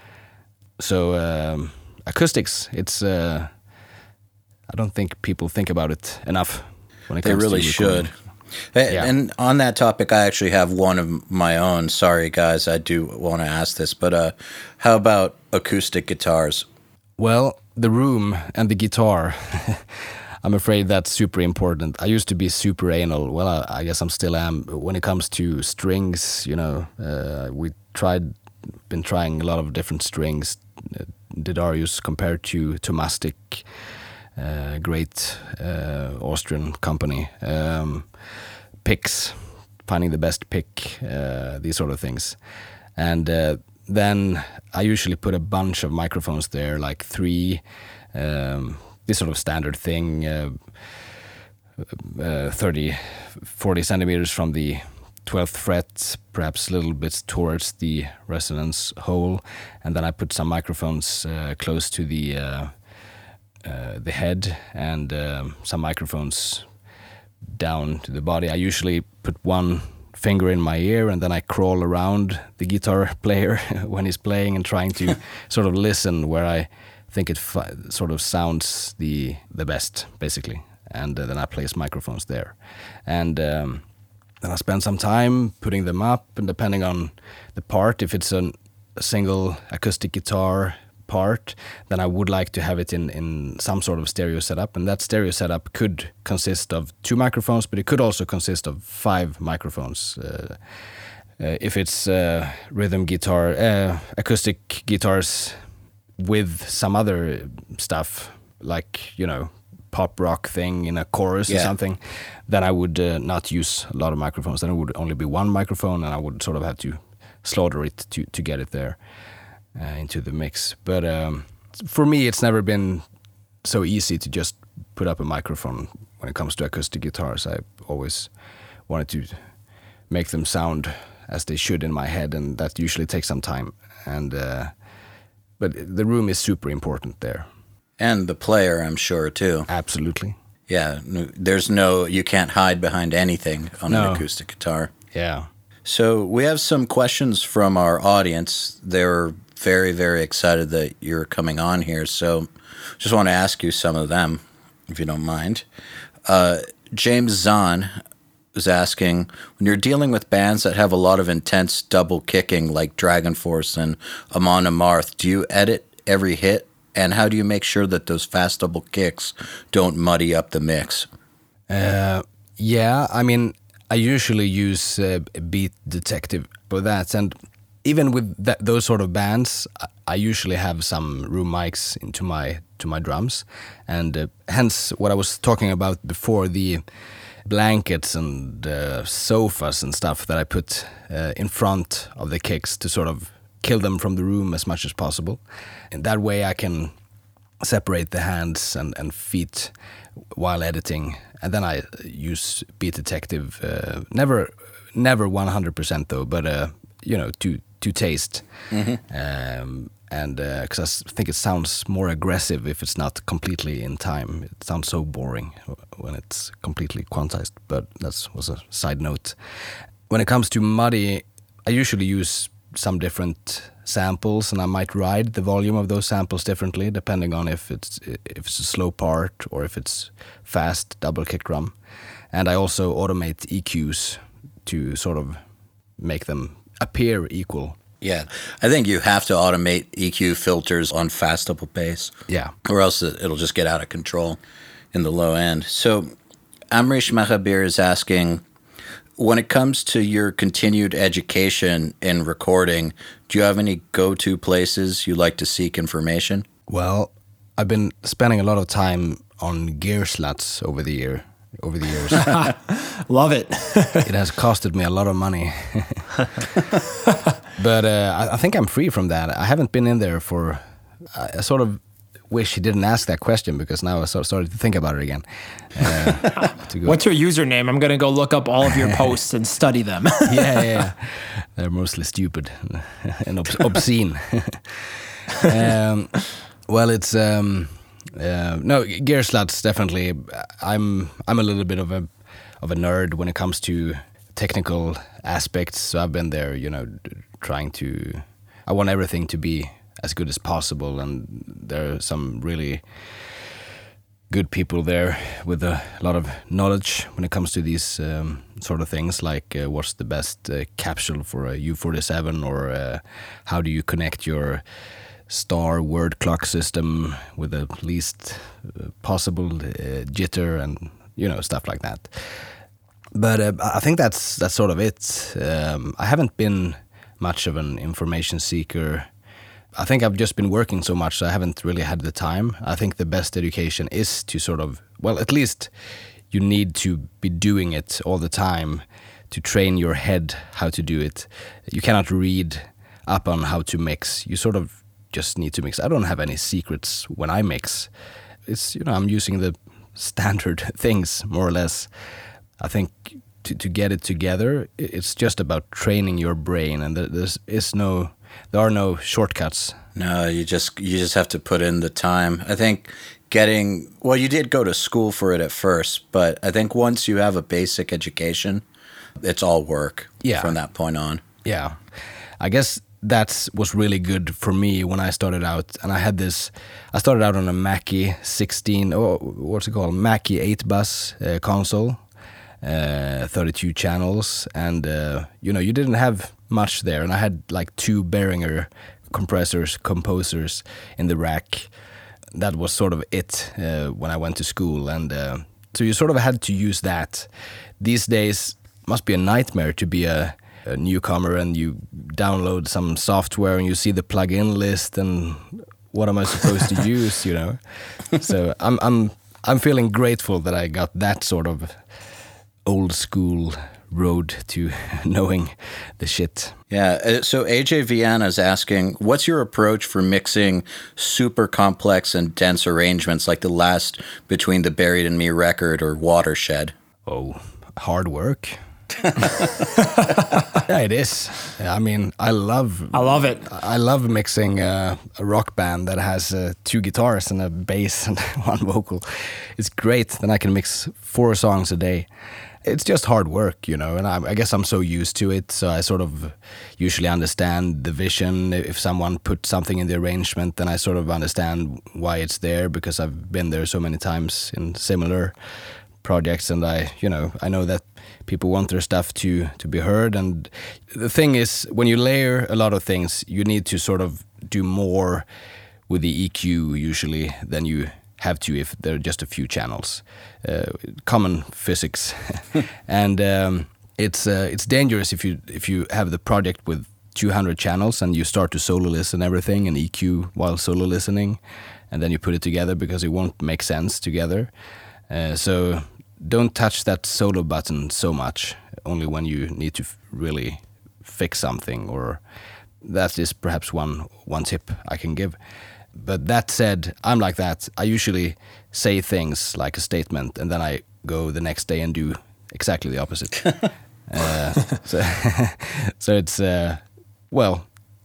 So um, acoustics, it's uh, I don't think people think about it enough when it they comes really to should. Yeah. And on that topic, I actually have one of my own. Sorry, guys, I do want to ask this, but uh, how about acoustic guitars? Well, the room and the guitar, I'm afraid that's super important. I used to be super anal. Well, I, I guess I'm still am. When it comes to strings, you know, uh, we tried, been trying a lot of different strings. Uh, Didarius compared to Tomastic, uh, great uh, Austrian company. Um, picks, finding the best pick, uh, these sort of things. And uh, then I usually put a bunch of microphones there, like three, um, this sort of standard thing, uh, uh, thirty, forty centimeters from the twelfth fret, perhaps a little bit towards the resonance hole, and then I put some microphones uh, close to the uh, uh, the head, and uh, some microphones down to the body. I usually put one finger in my ear, and then I crawl around the guitar player when he's playing and trying to sort of listen where I think it fi- sort of sounds the the best, basically. And uh, then I place microphones there, and um, then I spend some time putting them up, and depending on the part, if it's an, a single acoustic guitar part, then I would like to have it in, in some sort of stereo setup, and that stereo setup could consist of two microphones, but it could also consist of five microphones. Uh, uh, if it's uh, rhythm guitar, uh, acoustic guitars with some other stuff, like, you know, pop rock thing in a chorus yeah. or something, then I would uh, not use a lot of microphones. Then it would only be one microphone, and I would sort of have to slaughter it to, to get it there uh, into the mix. But um, for me, it's never been so easy to just put up a microphone when it comes to acoustic guitars. I always wanted to make them sound as they should in my head, and that usually takes some time. And uh, but the room is super important there. And the player, I'm sure, too. Absolutely. Yeah, there's no, you can't hide behind anything on No. an acoustic guitar. Yeah. So we have some questions from our audience. They're very, very excited that you're coming on here. So just want to ask you some of them, if you don't mind. Uh, James Zahn is asking, when you're dealing with bands that have a lot of intense double kicking like Dragon Force and Amon Amarth, do you edit every hit? And how do you make sure that those fast double kicks don't muddy up the mix? Uh, yeah, I mean, I usually use uh, Beat Detective for that. And even with that, those sort of bands, I, I usually have some room mics into my to my drums. And uh, hence what I was talking about before, the blankets and uh, sofas and stuff that I put uh, in front of the kicks to sort of kill them from the room as much as possible. And that way I can separate the hands and, and feet while editing. And then I use Beat Detective, uh, never never one hundred percent though, but uh, you know, to to taste. Mm-hmm. Um, and because uh, I think it sounds more aggressive if it's not completely in time. It sounds so boring when it's completely quantized, but that was a side note. When it comes to muddy, I usually use some different samples, and I might ride the volume of those samples differently depending on if it's if it's a slow part or if it's fast double kick drum. And I also automate E Qs to sort of make them appear equal. Yeah, I think you have to automate E Q filters on fast double bass. Yeah. Or else it'll just get out of control in the low end. So Amrish Mahabir is asking, when it comes to your continued education in recording, do you have any go-to places you like to seek information? Well, I've been spending a lot of time on Gearslutz over the year. Over the years. Love it. It has costed me a lot of money. But uh, I, I think I'm free from that. I haven't been in there for... I, I sort of wish he didn't ask that question because now I sort of started to think about it again. Uh, to go. What's your username? I'm going to go look up all of your posts and study them. yeah, yeah. They're mostly stupid and ob- obscene. um, well, it's... Um, Uh, no, Gearslutz definitely. I'm I'm a little bit of a of a nerd when it comes to technical aspects. So I've been there, you know, trying to. I want everything to be as good as possible, and there are some really good people there with a lot of knowledge when it comes to these um, sort of things, like uh, what's the best uh, capsule for a U forty-seven, or uh, how do you connect your star word clock system with the least uh, possible uh, jitter, and you know, stuff like that. But uh, I think that's that's sort of it. Um, I haven't been much of an information seeker. I think I've just been working so much, so I haven't really had the time. I think the best education is to sort of, well, at least you need to be doing it all the time to train your head how to do it. You cannot read up on how to mix. You sort of just need to mix. I don't have any secrets when I mix. It's, you know, I'm using the standard things more or less. I think to to get it together, it's just about training your brain, and there's is no, there are no shortcuts. No, you just you just have to put in the time. I think getting, well, you did go to school for it at first, but I think once you have a basic education, it's all work yeah. from that point on. Yeah, I guess that was really good for me when I started out, and I had this. I started out on a Mackie sixteen, oh, what's it called, Mackie eight bus uh, console, uh, thirty-two channels, and uh, you know, you didn't have much there, and I had like two Behringer compressors, composers in the rack. That was sort of it uh, when I went to school, and uh, so you sort of had to use that. These days must be a nightmare to be a a newcomer, and you download some software and you see the plugin list and what am I supposed to use, you know? So I'm I'm I'm feeling grateful that I got that sort of old school road to knowing the shit. Yeah, so A J Viana is asking, what's your approach for mixing super complex and dense arrangements like the last Between the Buried and Me record or Watershed? Oh, hard work. Yeah, it is. I mean, I love. I love it. I love mixing uh, a rock band that has uh, two guitars and a bass and one vocal. It's great. Then I can mix four songs a day. It's just hard work, you know. And I, I guess I'm so used to it, so I sort of usually understand the vision. If someone put something in the arrangement, then I sort of understand why it's there, because I've been there so many times in similar projects, and I, you know, I know that people want their stuff to to be heard. And the thing is, when you layer a lot of things, you need to sort of do more with the E Q usually than you have to if there are just a few channels. Uh, common physics, and um, it's uh, it's dangerous if you if you have the project with two hundred channels and you start to solo listen everything and E Q while solo listening, and then you put it together, because it won't make sense together. Uh, so don't touch that solo button so much, only when you need to f- really fix something, or that is perhaps one one tip I can give. But that said, I'm like that. I usually say things like a statement, and then I go the next day and do exactly the opposite. uh, so, so it's, uh, well,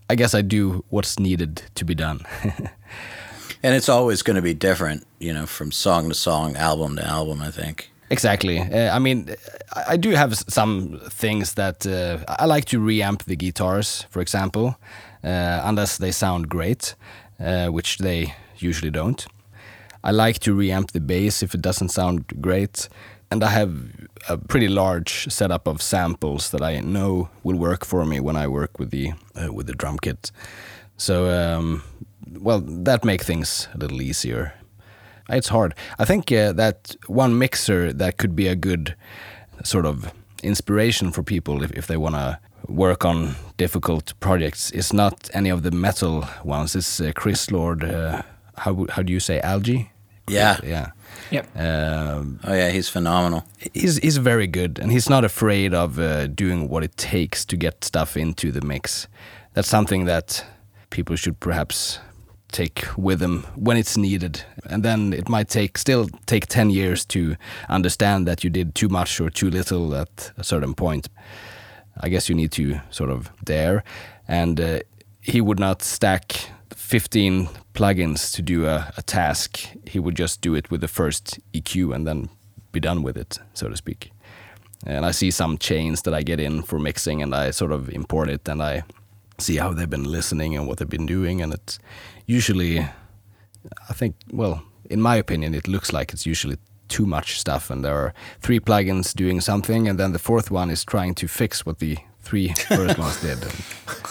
I guess I do what's needed to be done. And it's always going to be different, you know, from song to song, album to album, I think. Exactly. Uh, I mean, I do have some things that uh, I like to reamp the guitars, for example, uh, unless they sound great, uh, which they usually don't. I like to reamp the bass if it doesn't sound great. And I have a pretty large setup of samples that I know will work for me when I work with the uh, with the drum kit. So, um, well, that makes things a little easier. It's hard. I think uh, that one mixer that could be a good sort of inspiration for people if, if they want to work on difficult projects is not any of the metal ones. It's uh, Chris Lord. Uh, how how do you say algae? Yeah. Yeah. Yep. Um, Oh, yeah, he's phenomenal. he's he's very good, and he's not afraid of uh, doing what it takes to get stuff into the mix. That's something that people should perhaps take with them when it's needed, and then it might take still take ten years to understand that you did too much or too little at a certain point. I guess you need to sort of dare, and uh, he would not stack fifteen plugins to do a, a task. He would just do it with the first E Q and then be done with it, so to speak. And I see some chains that I get in for mixing, and I sort of import it, and I see how they've been listening and what they've been doing, and it's usually, I think, well, in my opinion, it looks like it's usually too much stuff, and there are three plugins doing something, and then the fourth one is trying to fix what the three first ones did. And,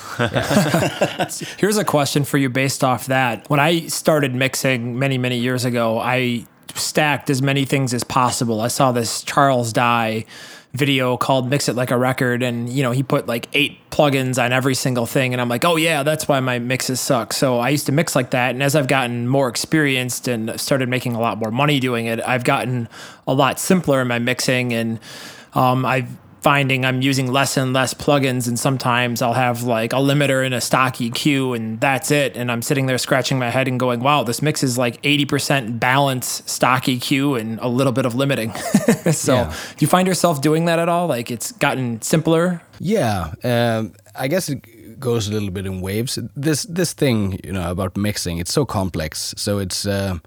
yeah. Here's a question for you based off that. When I started mixing many, many years ago, I stacked as many things as possible. I saw this Charles Dye video called Mix It Like a Record, and you know, he put like eight plugins on every single thing, and I'm like, oh yeah, that's why my mixes suck. So I used to mix like that, and as I've gotten more experienced and started making a lot more money doing it, I've gotten a lot simpler in my mixing, and um, I've finding I'm using less and less plugins, and sometimes I'll have like a limiter and a stock E Q, and that's it. And I'm sitting there scratching my head and going, wow, this mix is like eighty percent balance stock E Q and a little bit of limiting. So Yeah. do you find yourself doing that at all? Like it's gotten simpler? Yeah, um, I guess it goes a little bit in waves. This this thing, you know, about mixing, it's so complex. So it's uh,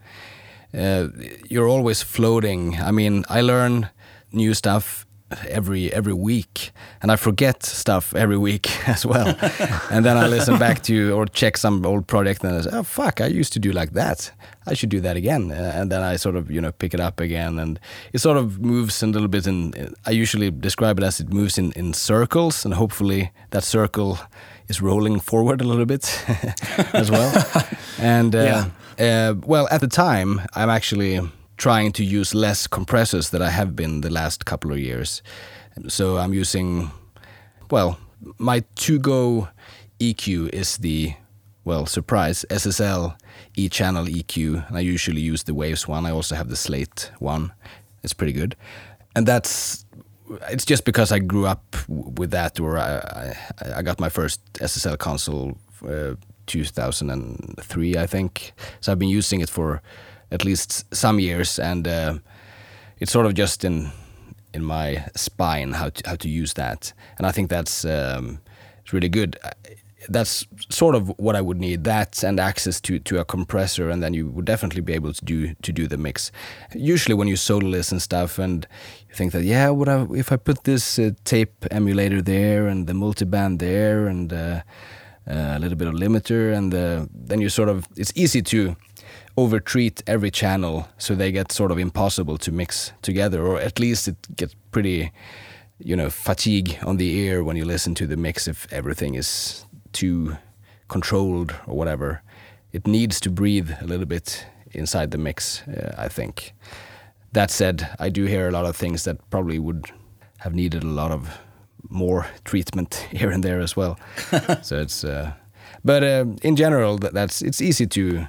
uh, you're always floating. I mean, I learn new stuff every every week, and I forget stuff every week as well. And then I listen back to or check some old project, and I say, oh fuck, I used to do like that. I should do that again. Uh, and then I sort of, you know, pick it up again, and it sort of moves a little bit in. I usually describe it as it moves in in circles, and hopefully that circle is rolling forward a little bit as well. And uh, Yeah. uh, well, at the time, I'm actually trying to use less compressors that I have been the last couple of years. So I'm using, well, my to-go E Q is the, well, surprise, S S L E-channel E Q. And I usually use the Waves one. I also have the Slate one. It's pretty good. And that's, it's just because I grew up w- with that, or I, I, I got my first S S L console uh, two thousand three, I think. So I've been using it for at least some years, and uh, it's sort of just in in my spine how to how to use that, and I think that's um, it's really good. That's sort of what I would need, that and access to to a compressor, and then you would definitely be able to do to do the mix. Usually when you solo listen stuff and you think that, yeah, what I, if I put this uh, tape emulator there and the multiband there and uh, uh, a little bit of limiter, and uh, then you sort of, it's easy to over-treat every channel, so they get sort of impossible to mix together, or at least it gets pretty, you know, fatigue on the ear when you listen to the mix if everything is too controlled or whatever. It needs to breathe a little bit inside the mix, uh, I think. That said, I do hear a lot of things that probably would have needed a lot of more treatment here and there as well. So it's, uh, but uh, in general, that, that's it's easy to.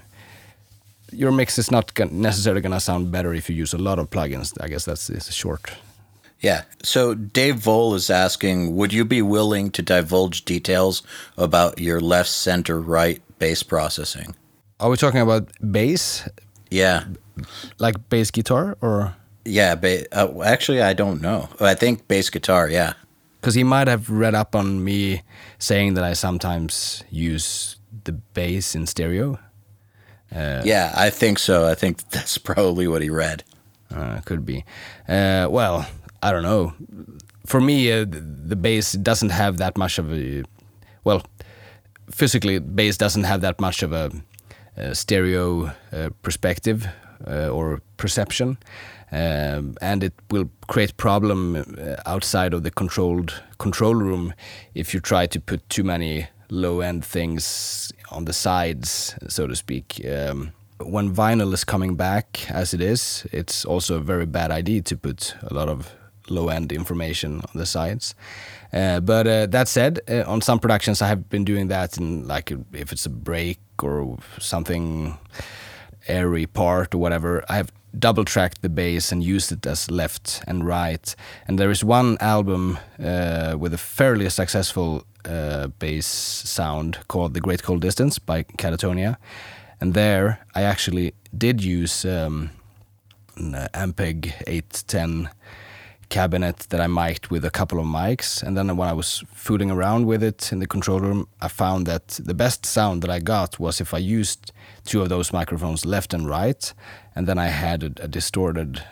Your mix is not necessarily going to sound better if you use a lot of plugins. I guess that's it's short. Yeah. So Dave Vole is asking, would you be willing to divulge details about your left, center, right bass processing? Are we talking about bass? Yeah. Like bass guitar or? Yeah. Ba- uh, actually, I don't know. I think bass guitar, yeah. Because he might have read up on me saying that I sometimes use the bass in stereo. Uh, yeah, I think so. I think that's probably what he read. Uh, could be. Uh, well, I don't know. For me, uh, the, the bass doesn't have that much of a... Well, physically, bass doesn't have that much of a, a stereo uh, perspective uh, or perception. Um, and it will create problem outside of the controlled control room if you try to put too many low-end things on the sides, so to speak. Um, when vinyl is coming back as it is, it's also a very bad idea to put a lot of low-end information on the sides. Uh, but uh, that said, uh, on some productions I have been doing that in, like, if it's a break or something airy part or whatever, I have double tracked the bass and used it as left and right. And there is one album uh, with a fairly successful uh, bass sound called The Great Cold Distance by Catatonia. And there I actually did use um, an Ampeg eight ten cabinet that I mic'd with a couple of mics. And then when I was fooling around with it in the control room, I found that the best sound that I got was if I used two of those microphones left and right, and then I had a, a distorted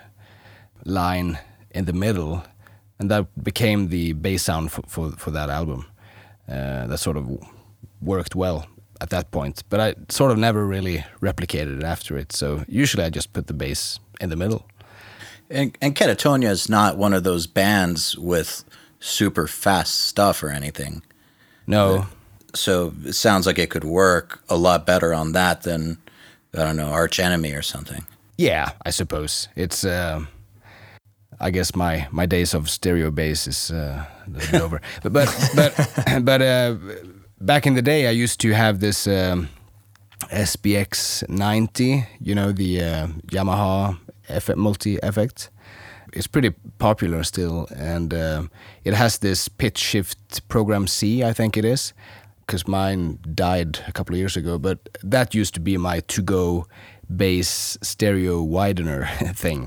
line in the middle, and that became the bass sound for, for, for that album. Uh, that sort of worked well at that point, but I sort of never really replicated it after it, so usually I just put the bass in the middle. And, and Catatonia is not one of those bands with super fast stuff or anything. No. So it sounds like it could work a lot better on that than, I don't know, Arch Enemy or something. Yeah, I suppose. It's, uh, I guess my, my days of stereo bass is uh, a little bit over. But but but, but uh, back in the day, I used to have this um, S B X ninety, you know, the uh, Yamaha F- multi-effect. It's pretty popular still, and uh, it has this pitch shift program C, I think it is, because mine died a couple of years ago, but that used to be my to-go bass stereo widener thing.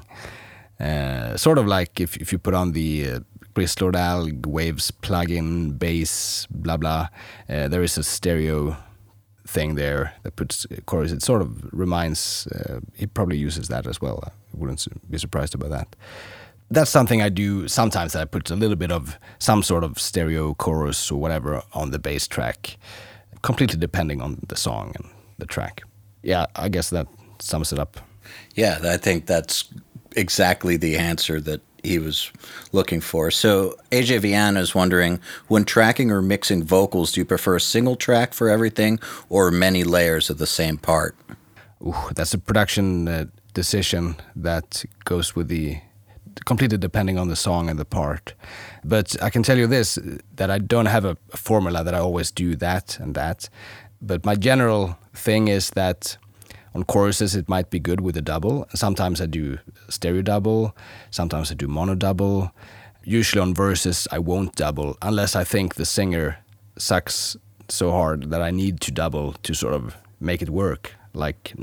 Uh, sort of like if, if you put on the uh, Chris Lordal Waves plugin, bass, blah, blah, uh, there is a stereo thing there that puts chorus. It sort of reminds, uh, he probably uses that as well. I wouldn't be surprised about that. That's something I do sometimes, that I put a little bit of some sort of stereo chorus or whatever on the bass track, completely depending on the song and the track. Yeah, I guess that sums it up. Yeah, I think that's exactly the answer that he was looking for. So A J Viana is wondering, when tracking or mixing vocals, do you prefer a single track for everything or many layers of the same part? Ooh, that's a production uh, decision that goes with the completely depending on the song and the part. But I can tell you this, that I don't have a, a formula that I always do that and that. But my general thing is that on choruses it might be good with a double. Sometimes I do stereo double, sometimes I do mono double. Usually on verses I won't double unless I think the singer sucks so hard that I need to double to sort of make it work. Like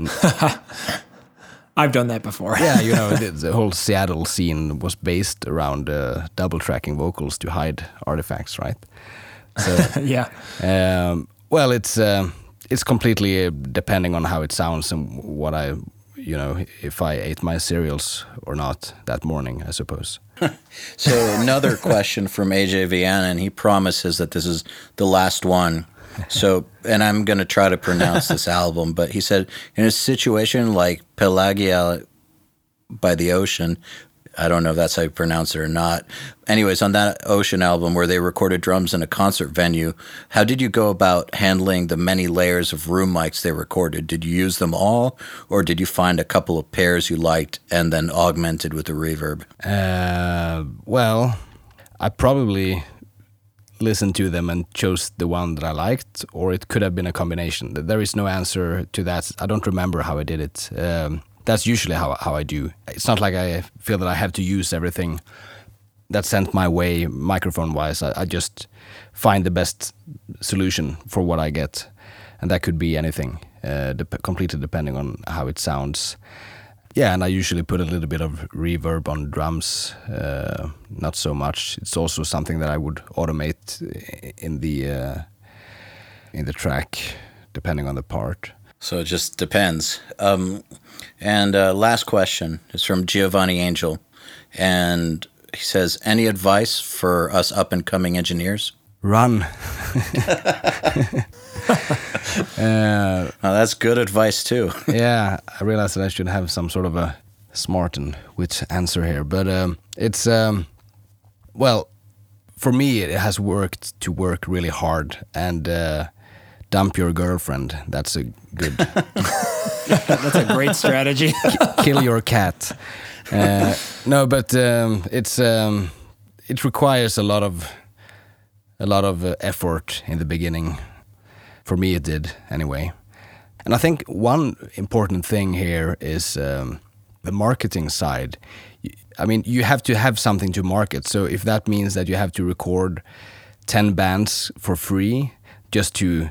I've done that before. Yeah, you know, the, the whole Seattle scene was based around uh, double tracking vocals to hide artifacts, right? So yeah. Um, well, it's uh, it's completely uh, depending on how it sounds and what I, you know, if I ate my cereals or not that morning, I suppose. So another question from A J Viana, and he promises that this is the last one. So, and I'm going to try to pronounce this album, but he said, in a situation like Pelagia by the Ocean, I don't know if that's how you pronounce it or not. Anyways, on that Ocean album where they recorded drums in a concert venue, how did you go about handling the many layers of room mics they recorded? Did you use them all, or did you find a couple of pairs you liked and then augmented with the reverb? Uh, well, I probably listened to them and chose the one that I liked, or it could have been a combination. There is no answer to that. I don't remember how I did it. Um, that's usually how how I do. It's not like I feel that I have to use everything that's sent my way microphone-wise. I, I just find the best solution for what I get, and that could be anything, uh, dep- completely depending on how it sounds. Yeah, and I usually put a little bit of reverb on drums, uh, not so much. It's also something that I would automate in the uh, in the track, depending on the part. So it just depends. Um, and uh, last question is from Giovanni Angel, and he says, "Any advice for us up-and-coming engineers?" Run. uh, oh, that's good advice too. Yeah, I realized that I should have some sort of a smart and witty answer here, but um, it's um, well, for me it has worked to work really hard and uh, dump your girlfriend. That's a good. That's a great strategy. Kill your cat. Uh, no, but um, it's um, it requires a lot of a lot of uh, effort in the beginning. For me, it did anyway. And I think one important thing here is um, the marketing side. I mean, you have to have something to market. So if that means that you have to record ten bands for free just to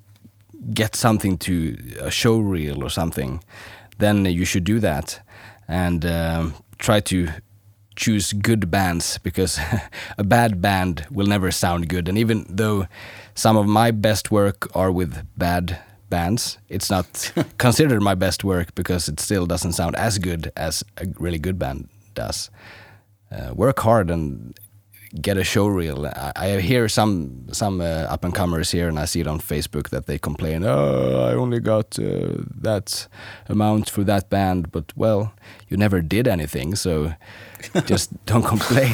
get something to a show reel or something, then you should do that and um, try to choose good bands, because a bad band will never sound good. And even though some of my best work are with bad bands, it's not considered my best work because it still doesn't sound as good as a really good band does. Uh, work hard and get a show reel. I, I hear some some uh, up and comers here, and I see it on Facebook that they complain, "Oh, I only got uh, that amount for that band." But well, you never did anything, so just don't complain.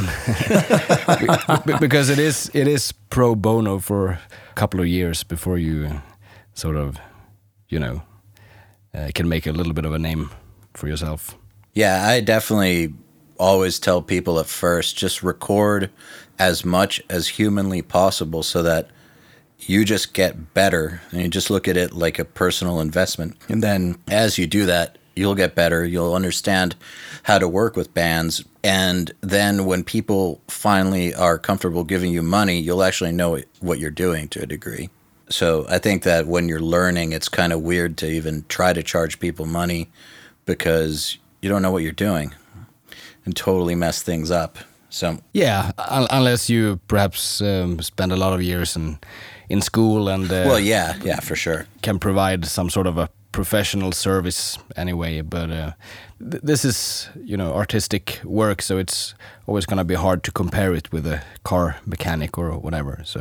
Because it is it is pro bono for a couple of years before you sort of, you know, uh, can make a little bit of a name for yourself. Yeah, I definitely always tell people at first, just record as much as humanly possible so that you just get better, and you just look at it like a personal investment. And then as you do that, you'll get better, you'll understand how to work with bands, and then when people finally are comfortable giving you money, you'll actually know what you're doing to a degree. So I think that when you're learning, it's kind of weird to even try to charge people money because you don't know what you're doing and totally mess things up. So yeah, un- unless you perhaps um, spend a lot of years in in school and uh, well, yeah, yeah, for sure, can provide some sort of a professional service anyway. But uh, th- this is, you know, artistic work, so it's always going to be hard to compare it with a car mechanic or whatever. So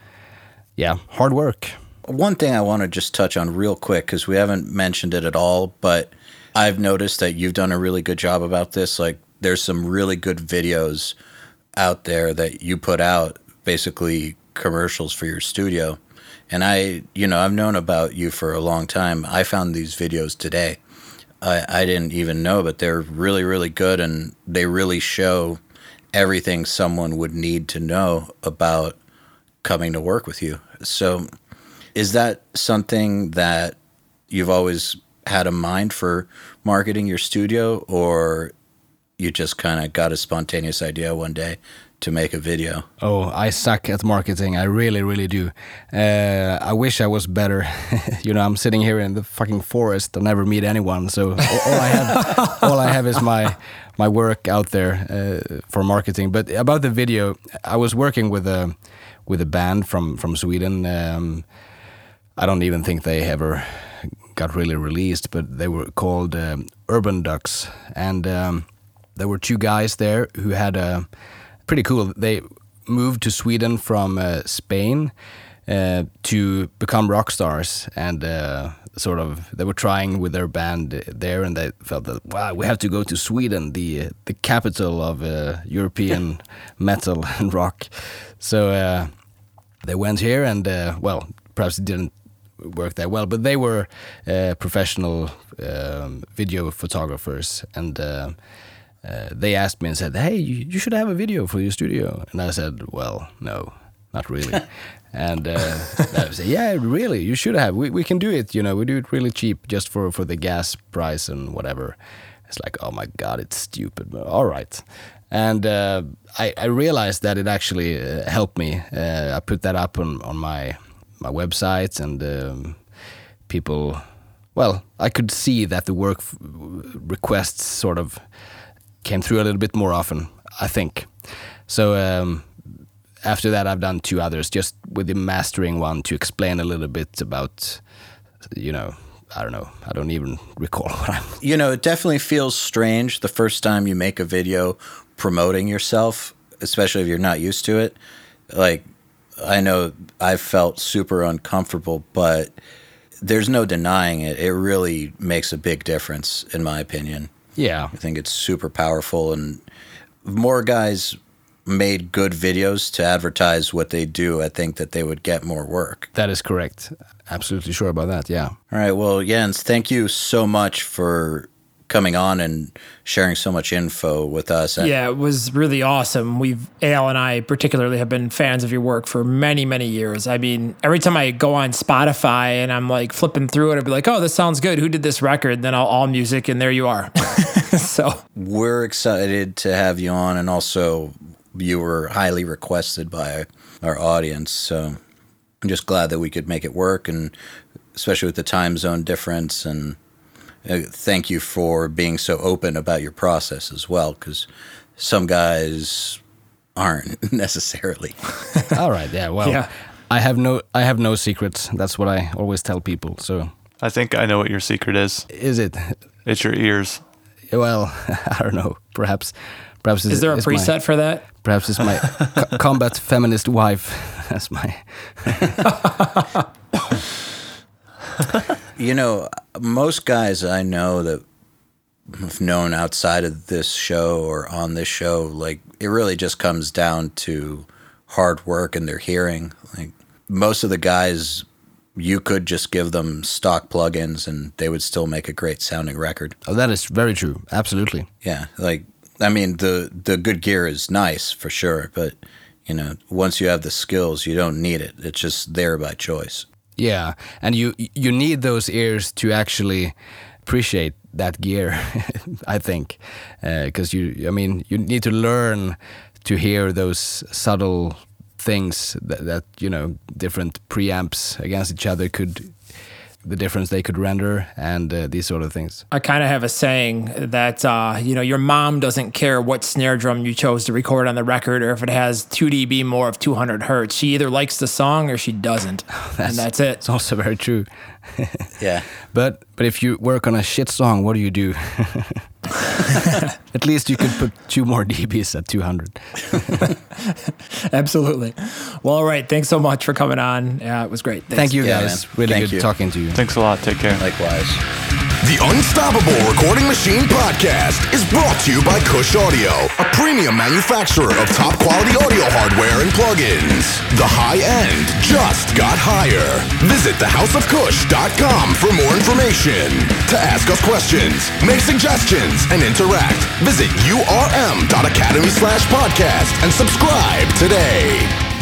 yeah, hard work. One thing I want to just touch on real quick, because we haven't mentioned it at all, but I've noticed that you've done a really good job about this. Like, there's some really good videos out there that you put out, basically commercials for your studio. And I, you know, I've known about you for a long time. I found these videos today. I, I didn't even know, but they're really, really good, and they really show everything someone would need to know about coming to work with you. So is that something that you've always had a mind for marketing your studio, or you just kind of got a spontaneous idea one day to make a video? Oh, I suck at marketing. I really, really do. Uh, I wish I was better. You know, I'm sitting here in the fucking forest. I never meet anyone, so all I have, all I have is my my work out there uh, for marketing. But about the video, I was working with a with a band from from Sweden. Um, I don't even think they ever got really released, but they were called um, Urban Ducks, and um, there were two guys there who had a pretty cool. They moved to Sweden from uh, Spain uh, to become rock stars, and uh, sort of they were trying with their band there, and they felt that, wow, we have to go to Sweden, the the capital of uh, European metal and rock. So uh, they went here, and uh, well, perhaps it didn't work that well, but they were uh, professional um, video photographers, and uh, uh, they asked me and said, "Hey, you, you should have a video for your studio." And I said, "Well, no, not really." And uh, I said, "Yeah, really, you should have. We we can do it. You know, we do it really cheap, just for for the gas price and whatever." It's like, oh my god, it's stupid. But all right. And uh, I, I realized that it actually uh, helped me. Uh, I put that up on, on my my website, and um, people well, I could see that the work f- requests sort of came through a little bit more often, I think. So um, after that, I've done two others, just with the mastering one to explain a little bit about, you know, I don't know. I don't even recall what I'm... You know, it definitely feels strange the first time you make a video promoting yourself, especially if you're not used to it. Like, I know I felt super uncomfortable, but there's no denying it. It really makes a big difference, in my opinion. Yeah. I think it's super powerful, and if more guys made good videos to advertise what they do, I think that they would get more work. That is correct. Absolutely sure about that, yeah. All right, well, Jens, thank you so much for coming on and sharing so much info with us. Yeah, it was really awesome. We've, Al and I particularly have been fans of your work for many, many years. I mean, every time I go on Spotify and I'm like flipping through it, I'd be like, oh, this sounds good. Who did this record? Then I'll all music and there you are. So we're excited to have you on, and also you were highly requested by our audience. So I'm just glad that we could make it work, and especially with the time zone difference. And Uh, thank you for being so open about your process as well, because some guys aren't necessarily. All right, yeah. Well, yeah. I have no, I have no secrets. That's what I always tell people. So, I think I know what your secret is. is it? It's your ears. Well, I don't know. Perhaps, perhaps. Is there a preset my, for that? Perhaps it's my co- combat feminist wife. That's my. You know, most guys I know that have known outside of this show or on this show, like, it really just comes down to hard work and their hearing. Like, most of the guys, you could just give them stock plugins and they would still make a great sounding record. Oh, that is very true. Absolutely. Yeah, like, I mean, the the good gear is nice for sure, but, you know, once you have the skills, you don't need it. It's just there by choice. Yeah, and you you need those ears to actually appreciate that gear, I think, because uh, you, I mean, you need to learn to hear those subtle things that, that you know, different preamps against each other could, the difference they could render, and uh, these sort of things. I kind of have a saying that, uh, you know, your mom doesn't care what snare drum you chose to record on the record, or if it has two decibels more of two hundred hertz. She either likes the song or she doesn't. That's, and that's it. It's also very true. Yeah. But but if you work on a shit song, what do you do? At least you could put two more dBs at two hundred. Absolutely. Well, all right. Thanks so much for coming on. Yeah, it was great. Thanks. Thank you, yeah, guys. man. Really Thank good you. talking to you. Thanks a lot. Take care. Likewise. The Unstoppable Recording Machine Podcast is brought to you by Kush Audio, a premium manufacturer of top quality audio hardware and plugins. The high end just got higher. Visit the house of kush dot com for more information. To ask us questions, make suggestions, and interact, visit urm dot academy slash podcast and subscribe today.